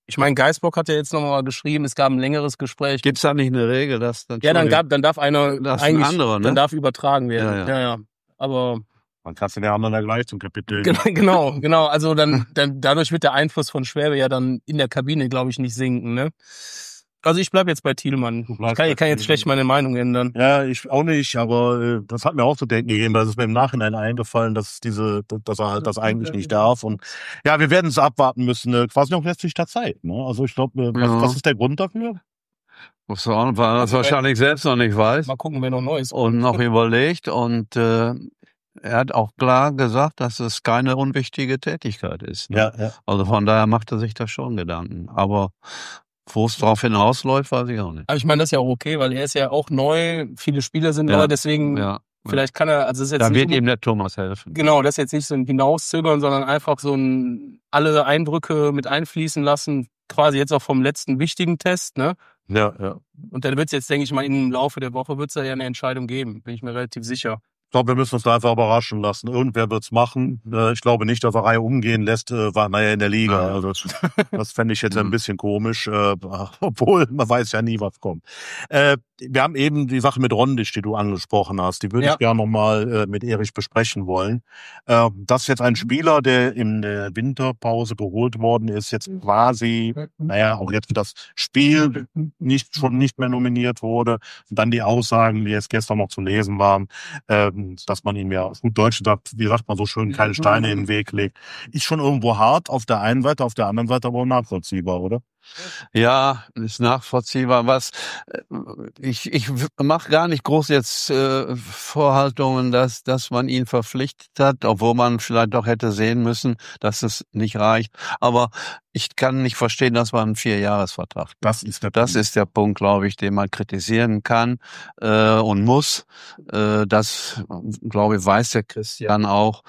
Ich meine, Geisbock hat ja jetzt nochmal geschrieben, es gab ein längeres Gespräch. Gibt's da nicht eine Regel, dass dann Ja, dann darf einer das ein anderer, ne? dann darf übertragen werden. Ja. Ja. Aber Man kann es den anderen ja gleich zum Kapitän. genau. Also dann dadurch wird der Einfluss von Schwäbe ja dann in der Kabine, glaube ich, nicht sinken, ne? Also ich bleib jetzt bei Thielmann. Ich kann jetzt schlecht meine Meinung ändern. Ja, ich auch nicht, aber das hat mir auch zu denken gegeben, das ist mir im Nachhinein eingefallen, dass er halt das eigentlich nicht darf. Und ja, wir werden es abwarten müssen, quasi noch letztlich der Zeit. Ne? Also ich glaube, was ist der Grund dafür? Muss man das wahrscheinlich selbst noch nicht weiß Mal gucken, wer noch Neues und noch überlegt. Und er hat auch klar gesagt, dass es keine unwichtige Tätigkeit ist. Ne? Ja. Also von daher macht er sich da schon Gedanken. Aber wo es drauf hinausläuft, weiß ich auch nicht. Aber ich meine, das ist ja auch okay, weil er ist ja auch neu, viele Spieler sind neu, deswegen vielleicht kann er, also das ist jetzt da nicht wird ihm der Thomas helfen. Genau, das ist jetzt nicht so ein Hinauszögern, sondern einfach so alle Eindrücke mit einfließen lassen, quasi jetzt auch vom letzten wichtigen Test, ne? Ja. Und dann wird es jetzt, denke ich mal, im Laufe der Woche wird es da ja eine Entscheidung geben, bin ich mir relativ sicher. Ich glaube, wir müssen uns da einfach überraschen lassen. Irgendwer wird's machen. Ich glaube nicht, dass er Reihe umgehen lässt, war naja in der Liga. Also das fände ich jetzt ein bisschen komisch, obwohl man weiß ja nie, was kommt. Wir haben eben die Sache mit Rondisch, die du angesprochen hast. Die würde ich gerne nochmal mit Erich besprechen wollen. Das ist jetzt ein Spieler, der in der Winterpause geholt worden ist, jetzt quasi, auch jetzt für das Spiel nicht mehr nominiert wurde. Und dann die Aussagen, die jetzt gestern noch zu lesen waren, dass man ihm ja auf gut Deutsch sagt, wie sagt man so schön, keine Steine in den Weg legt. Ist schon irgendwo hart auf der einen Seite, auf der anderen Seite aber auch nachvollziehbar, oder? Ja, ist nachvollziehbar. Ich mache gar nicht groß jetzt Vorhaltungen, dass man ihn verpflichtet hat, obwohl man vielleicht doch hätte sehen müssen, dass es nicht reicht. Aber ich kann nicht verstehen, dass man einen 4-Jahres-Vertrag. Das ist der Punkt, glaube ich, den man kritisieren kann und muss. Das, glaube ich, weiß der Christian auch.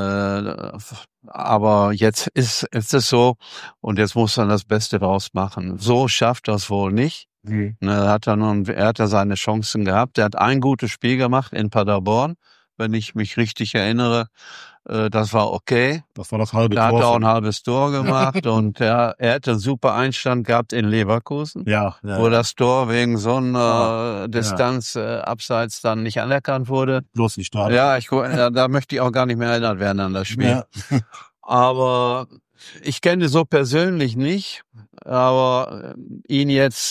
Aber jetzt ist es so und jetzt muss er das Beste draus machen. So schafft er es wohl nicht. Er hat ja seine Chancen gehabt. Er hat ein gutes Spiel gemacht in Paderborn, wenn ich mich richtig erinnere. Das war okay. Das war das halbe Tor. Da hat er auch ein halbes Tor gemacht und er hätte einen super Einstand gehabt in Leverkusen, wo das Tor wegen so einer Distanz abseits dann nicht anerkannt wurde. Bloß nicht da. Ja, da möchte ich auch gar nicht mehr erinnert werden an das Spiel. Ja. Aber ich kenne so persönlich nicht, aber ihn jetzt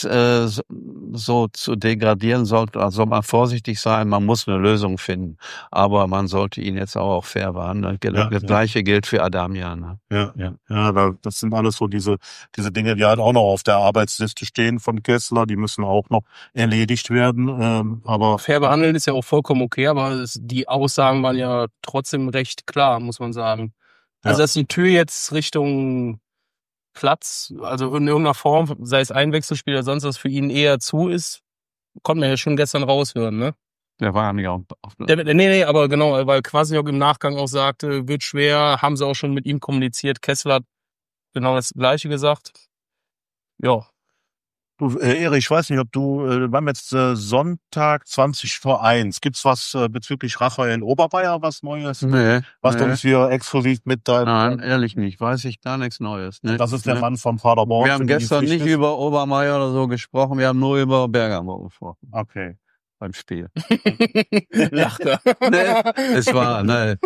so zu degradieren soll man vorsichtig sein, man muss eine Lösung finden, aber man sollte ihn jetzt auch fair behandeln. Das Gleiche gilt für Adamian. Ne? Ja, das sind alles so diese Dinge, die halt auch noch auf der Arbeitsliste stehen von Kessler, die müssen auch noch erledigt werden. Aber fair behandeln ist ja auch vollkommen okay, aber die Aussagen waren ja trotzdem recht klar, muss man sagen. Also dass die Tür jetzt Richtung Platz, also in irgendeiner Form, sei es Einwechselspiel oder sonst was, für ihn eher zu ist, konnte man ja schon gestern raushören, ne? Der war ja nicht auf Nee, aber genau, weil Kwasniok im Nachgang auch sagte, wird schwer, haben sie auch schon mit ihm kommuniziert. Kessler hat genau das Gleiche gesagt. Ja. Du, Erich, ich weiß nicht, ob wir haben jetzt Sonntag 20:01. Gibt's was bezüglich Raphael Obermeier, was Neues? Nee. Was du uns hier exklusiv mitteilen? Nein, ehrlich nicht. Weiß ich gar nichts Neues. Ne? Das ist der Mann von Paderborn. Wir haben gestern nicht über Obermeier oder so gesprochen, wir haben nur über Bergamo gesprochen. Okay. Beim Spiel. Lacht er. Es war,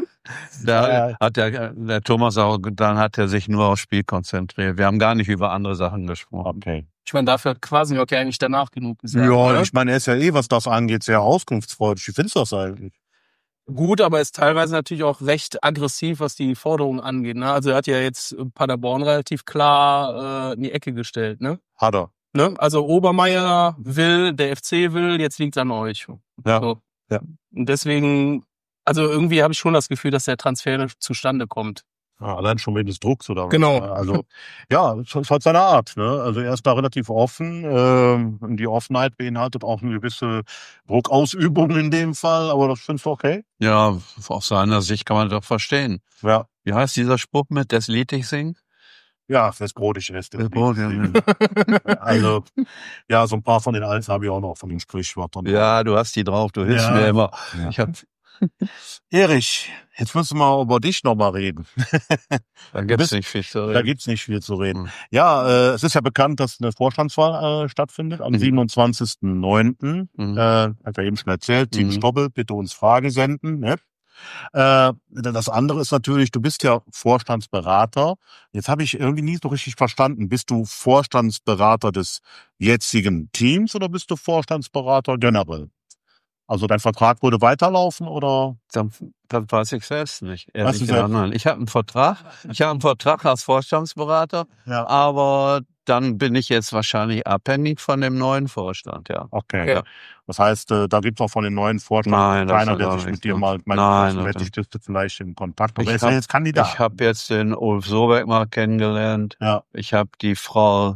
da hat der Thomas auch, dann hat er sich nur aufs Spiel konzentriert. Wir haben gar nicht über andere Sachen gesprochen. Okay. Ich meine, dafür hat Kwasniok ja eigentlich danach genug gesagt. Ja, oder? ich meine, er ist ja was das angeht, sehr auskunftsfreudig. Wie findest du das eigentlich? Gut, aber ist teilweise natürlich auch recht aggressiv, was die Forderungen angeht. Ne? Also er hat ja jetzt Paderborn relativ klar in die Ecke gestellt. Ne? Hat er. Ne? Also Obermeier will, der FC will, jetzt liegt's an euch. Ja. So. Ja. Und deswegen, also irgendwie habe ich schon das Gefühl, dass der Transfer zustande kommt. Ja, allein schon wegen des Drucks oder was. Genau. Also, ja, das ist halt seine Art. Ne? Also er ist da relativ offen. Die Offenheit beinhaltet auch eine gewisse Druckausübung in dem Fall, aber das findest du okay? Ja, aus seiner Sicht kann man doch verstehen. Ja. Wie heißt dieser Spruch mit des Lietig singen? Ja, das brotig ist. Das Brot, ja. Also, so ein paar von den Alten habe ich auch noch von den Sprichwörtern. Ja, du hast die drauf, du hilfst mir immer. Ja. Ich hab Erich, jetzt müssen wir über dich nochmal reden. Da gibt's nicht viel zu reden. Da gibt's nicht viel zu reden. Ja, es ist ja bekannt, dass eine Vorstandswahl stattfindet am 27.09. Hat er eben schon erzählt. Team Stoppel, bitte uns Fragen senden. Ne? Das andere ist natürlich, du bist ja Vorstandsberater. Jetzt habe ich irgendwie nie so richtig verstanden. Bist du Vorstandsberater des jetzigen Teams oder bist du Vorstandsberater generell? Also dein Vertrag würde weiterlaufen oder? Dann weiß ich selbst nicht. Weißt du Nein. Ich habe einen Vertrag als Vorstandsberater, Ja. aber dann bin ich jetzt wahrscheinlich abhängig von dem neuen Vorstand, ja. Okay. Ja. Das heißt, da gibt's auch von den neuen Vorstand Nein, das keiner, hat der auch sich mit nichts dir zu mal, Nein, hätte ich vielleicht in Kontakt. Aber Ich er ist ja jetzt Kandidat. Ich habe jetzt den Ulf Sobeck mal kennengelernt. Ja. Ich habe die Frau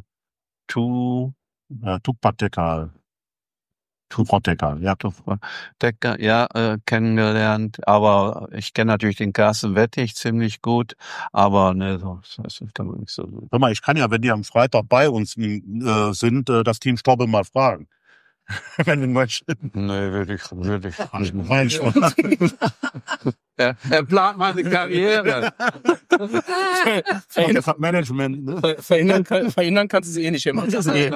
Tukpatekal. Ja. Decker, kennengelernt. Aber ich kenne natürlich den Carsten Wettig ziemlich gut. Aber ne, das kann man nicht so. Hör mal, ich kann ja, wenn die am Freitag bei uns sind, das Team Stoppel mal fragen. Wenn du möchtest. Nee, würde ich. Mein schon. Er plant meine Karriere. Management, ne? Verhindern kannst du sie eh nicht immer.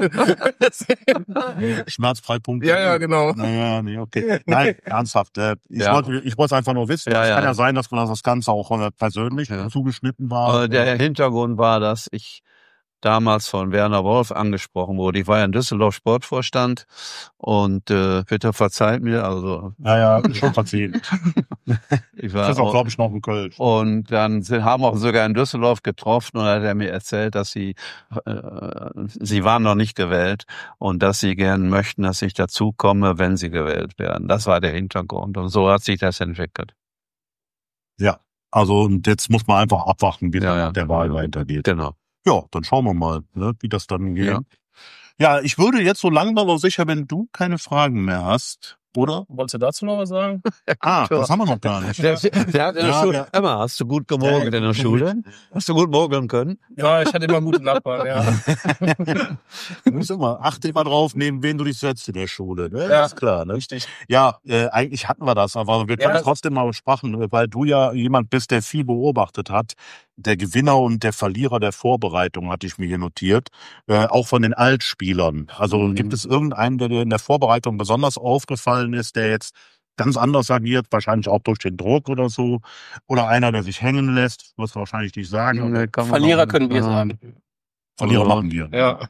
Schmerzfrei Punkte. Ja, genau. Naja, nee, okay. Nein, ernsthaft. Ich wollte es einfach nur wissen. Es kann ja sein, dass das Ganze auch persönlich zugeschnitten war. Der Hintergrund war, dass ich damals von Werner Wolf angesprochen wurde. Ich war ja in Düsseldorf Sportvorstand und bitte verzeiht mir, also ja, schon verziehen. ich war das ist auch, glaube ich, noch in Köln. Und dann haben wir sogar in Düsseldorf getroffen und hat er mir erzählt, dass sie waren noch nicht gewählt und dass sie gern möchten, dass ich dazukomme, wenn sie gewählt werden. Das war der Hintergrund und so hat sich das entwickelt. Ja, also und jetzt muss man einfach abwarten, wie der Wahl weitergeht. Genau. Ja, dann schauen wir mal, ne, wie das dann geht. Ja, ich würde jetzt so langsam aber sicher, wenn du keine Fragen mehr hast, oder? Wolltest du dazu noch was sagen? Das haben wir noch gar nicht. Der hat in der Schule. Emma, hast du gut gemogelt in der Schule? Hast du gut mogeln können? Ja, ich hatte immer gute Nachbarn, ja. Du musst achte immer drauf, neben wen du dich setzt in der Schule, ne? Ja, ist klar, ne? Richtig. Ja, eigentlich hatten wir das, aber wir können trotzdem mal besprechen, weil du ja jemand bist, der viel beobachtet hat. Der Gewinner und der Verlierer der Vorbereitung hatte ich mir hier notiert, auch von den Altspielern. Also gibt es irgendeinen, der dir in der Vorbereitung besonders aufgefallen ist, der jetzt ganz anders agiert, wahrscheinlich auch durch den Druck oder so, oder einer, der sich hängen lässt, wirst du wahrscheinlich nicht sagen. Nee, Verlierer können wir sagen. Verlierer machen wir. Ja.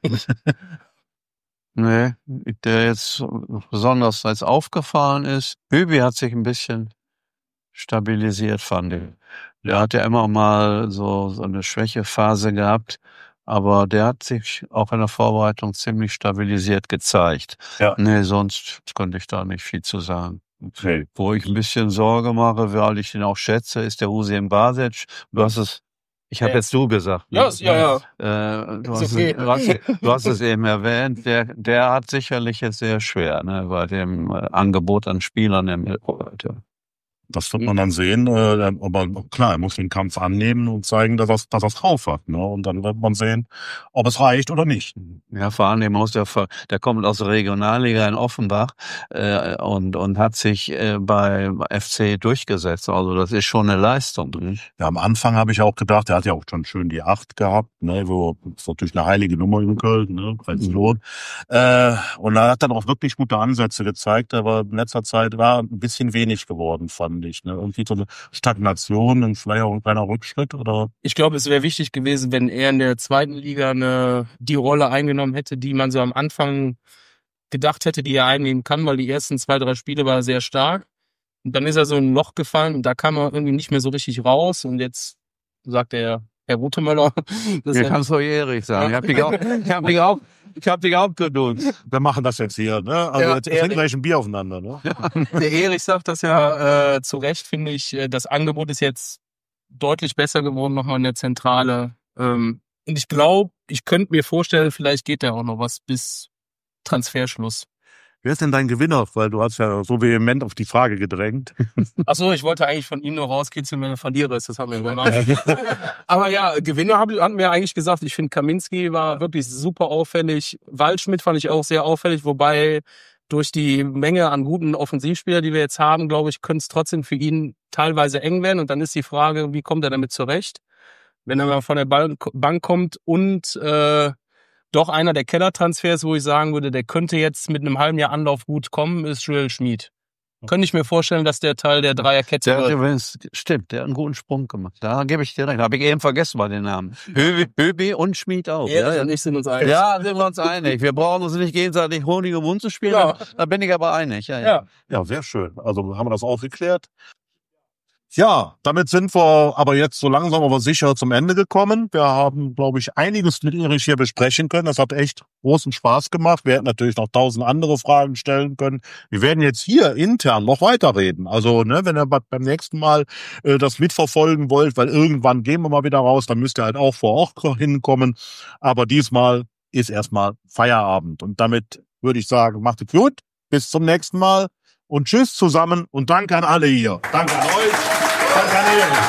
Nee, der jetzt besonders als aufgefallen ist. Hübi hat sich ein bisschen stabilisiert, fand ich. Der hat ja immer mal so eine Schwächephase gehabt, aber der hat sich auch in der Vorbereitung ziemlich stabilisiert gezeigt. Ja. Nee, sonst könnte ich da nicht viel zu sagen. Okay. Wo ich ein bisschen Sorge mache, weil ich den auch schätze, ist der Hussein Basic. Ich habe jetzt du gesagt. Ne? Ja. Du hast es eben erwähnt. Der hat sicherlich es sehr schwer, ne, bei dem Angebot an Spielern im heute. Das wird man dann sehen, aber klar, er muss den Kampf annehmen und zeigen, dass er drauf hat, ne? Und dann wird man sehen, ob es reicht oder nicht. Ja, vor allem der kommt aus der Regionalliga in Offenbach und hat sich bei FC durchgesetzt. Also das ist schon eine Leistung. Ja, am Anfang habe ich auch gedacht, er hat ja auch schon schön die 8 gehabt, ne? Wo ist natürlich eine heilige Nummer in Köln, ne? Und er hat dann auch wirklich gute Ansätze gezeigt, aber in letzter Zeit war ein bisschen wenig geworden, fand ich. Ne? Irgendwie so eine Stagnation, vielleicht auch ein kleiner Rückschritt, oder? Ich glaube, es wäre wichtig gewesen, wenn er in der zweiten Liga die Rolle eingenommen hätte, die man so am Anfang gedacht hätte, die er einnehmen kann, weil die ersten 2, 3 Spiele war er sehr stark. Und dann ist er so in ein Loch gefallen und da kam er irgendwie nicht mehr so richtig raus. Und jetzt sagt Herr Rutemöller. Hier kannst du Erich sagen. Ja. Ich hab dich aufgedunzt. Wir machen das jetzt hier, ne? Also jetzt trinken gleich ein Bier aufeinander, ne? Der Erich sagt das ja zu Recht, finde ich. Das Angebot ist jetzt deutlich besser geworden, nochmal in der Zentrale. Und ich glaube, ich könnte mir vorstellen, vielleicht geht da auch noch was bis Transferschluss. Wer ist denn dein Gewinner? Weil du hast ja so vehement auf die Frage gedrängt. Ach so, ich wollte eigentlich von ihm nur rauskitzeln, wenn er Verlierer ist. Das haben wir gemacht. Aber ja, Gewinner hatten wir eigentlich gesagt. Ich finde, Kaminski war wirklich super auffällig. Waldschmidt fand ich auch sehr auffällig, wobei durch die Menge an guten Offensivspielern, die wir jetzt haben, glaube ich, könnte es trotzdem für ihn teilweise eng werden. Und dann ist die Frage, wie kommt er damit zurecht? Wenn er mal von der Bank kommt und doch einer der Kellertransfers, wo ich sagen würde, der könnte jetzt mit einem halben Jahr Anlauf gut kommen, ist Joel Schmid. Könnte ich mir vorstellen, dass der Teil der Dreierkette wird. Stimmt, der hat einen guten Sprung gemacht. Da gebe ich dir recht. Habe ich eben vergessen bei den Namen. Höbi und Schmid auch. Ja, und ich sind uns einig. Ja, sind wir uns einig. Wir brauchen uns nicht gegenseitig Honig um Mund zu spielen. Ja. Da bin ich aber einig. Ja. Ja, sehr schön. Also haben wir das auch geklärt. Ja, damit sind wir aber jetzt so langsam aber sicher zum Ende gekommen. Wir haben, glaube ich, einiges mit Erich hier besprechen können. Das hat echt großen Spaß gemacht. Wir hätten natürlich noch 1000 andere Fragen stellen können. Wir werden jetzt hier intern noch weiterreden. Also, ne, wenn ihr beim nächsten Mal das mitverfolgen wollt, weil irgendwann gehen wir mal wieder raus, dann müsst ihr halt auch vor Ort hinkommen. Aber diesmal ist erstmal Feierabend. Und damit würde ich sagen, macht es gut. Bis zum nächsten Mal. Und tschüss zusammen und danke an alle hier. Danke an euch. Danke an Erich.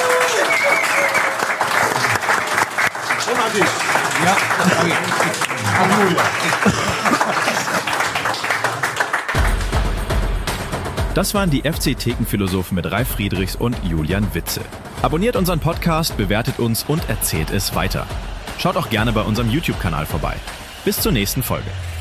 Und an dich. Ja, Halleluja. Das waren die FC-Thekenphilosophen mit Ralf Friedrichs und Julian Witzel. Abonniert unseren Podcast, bewertet uns und erzählt es weiter. Schaut auch gerne bei unserem YouTube-Kanal vorbei. Bis zur nächsten Folge.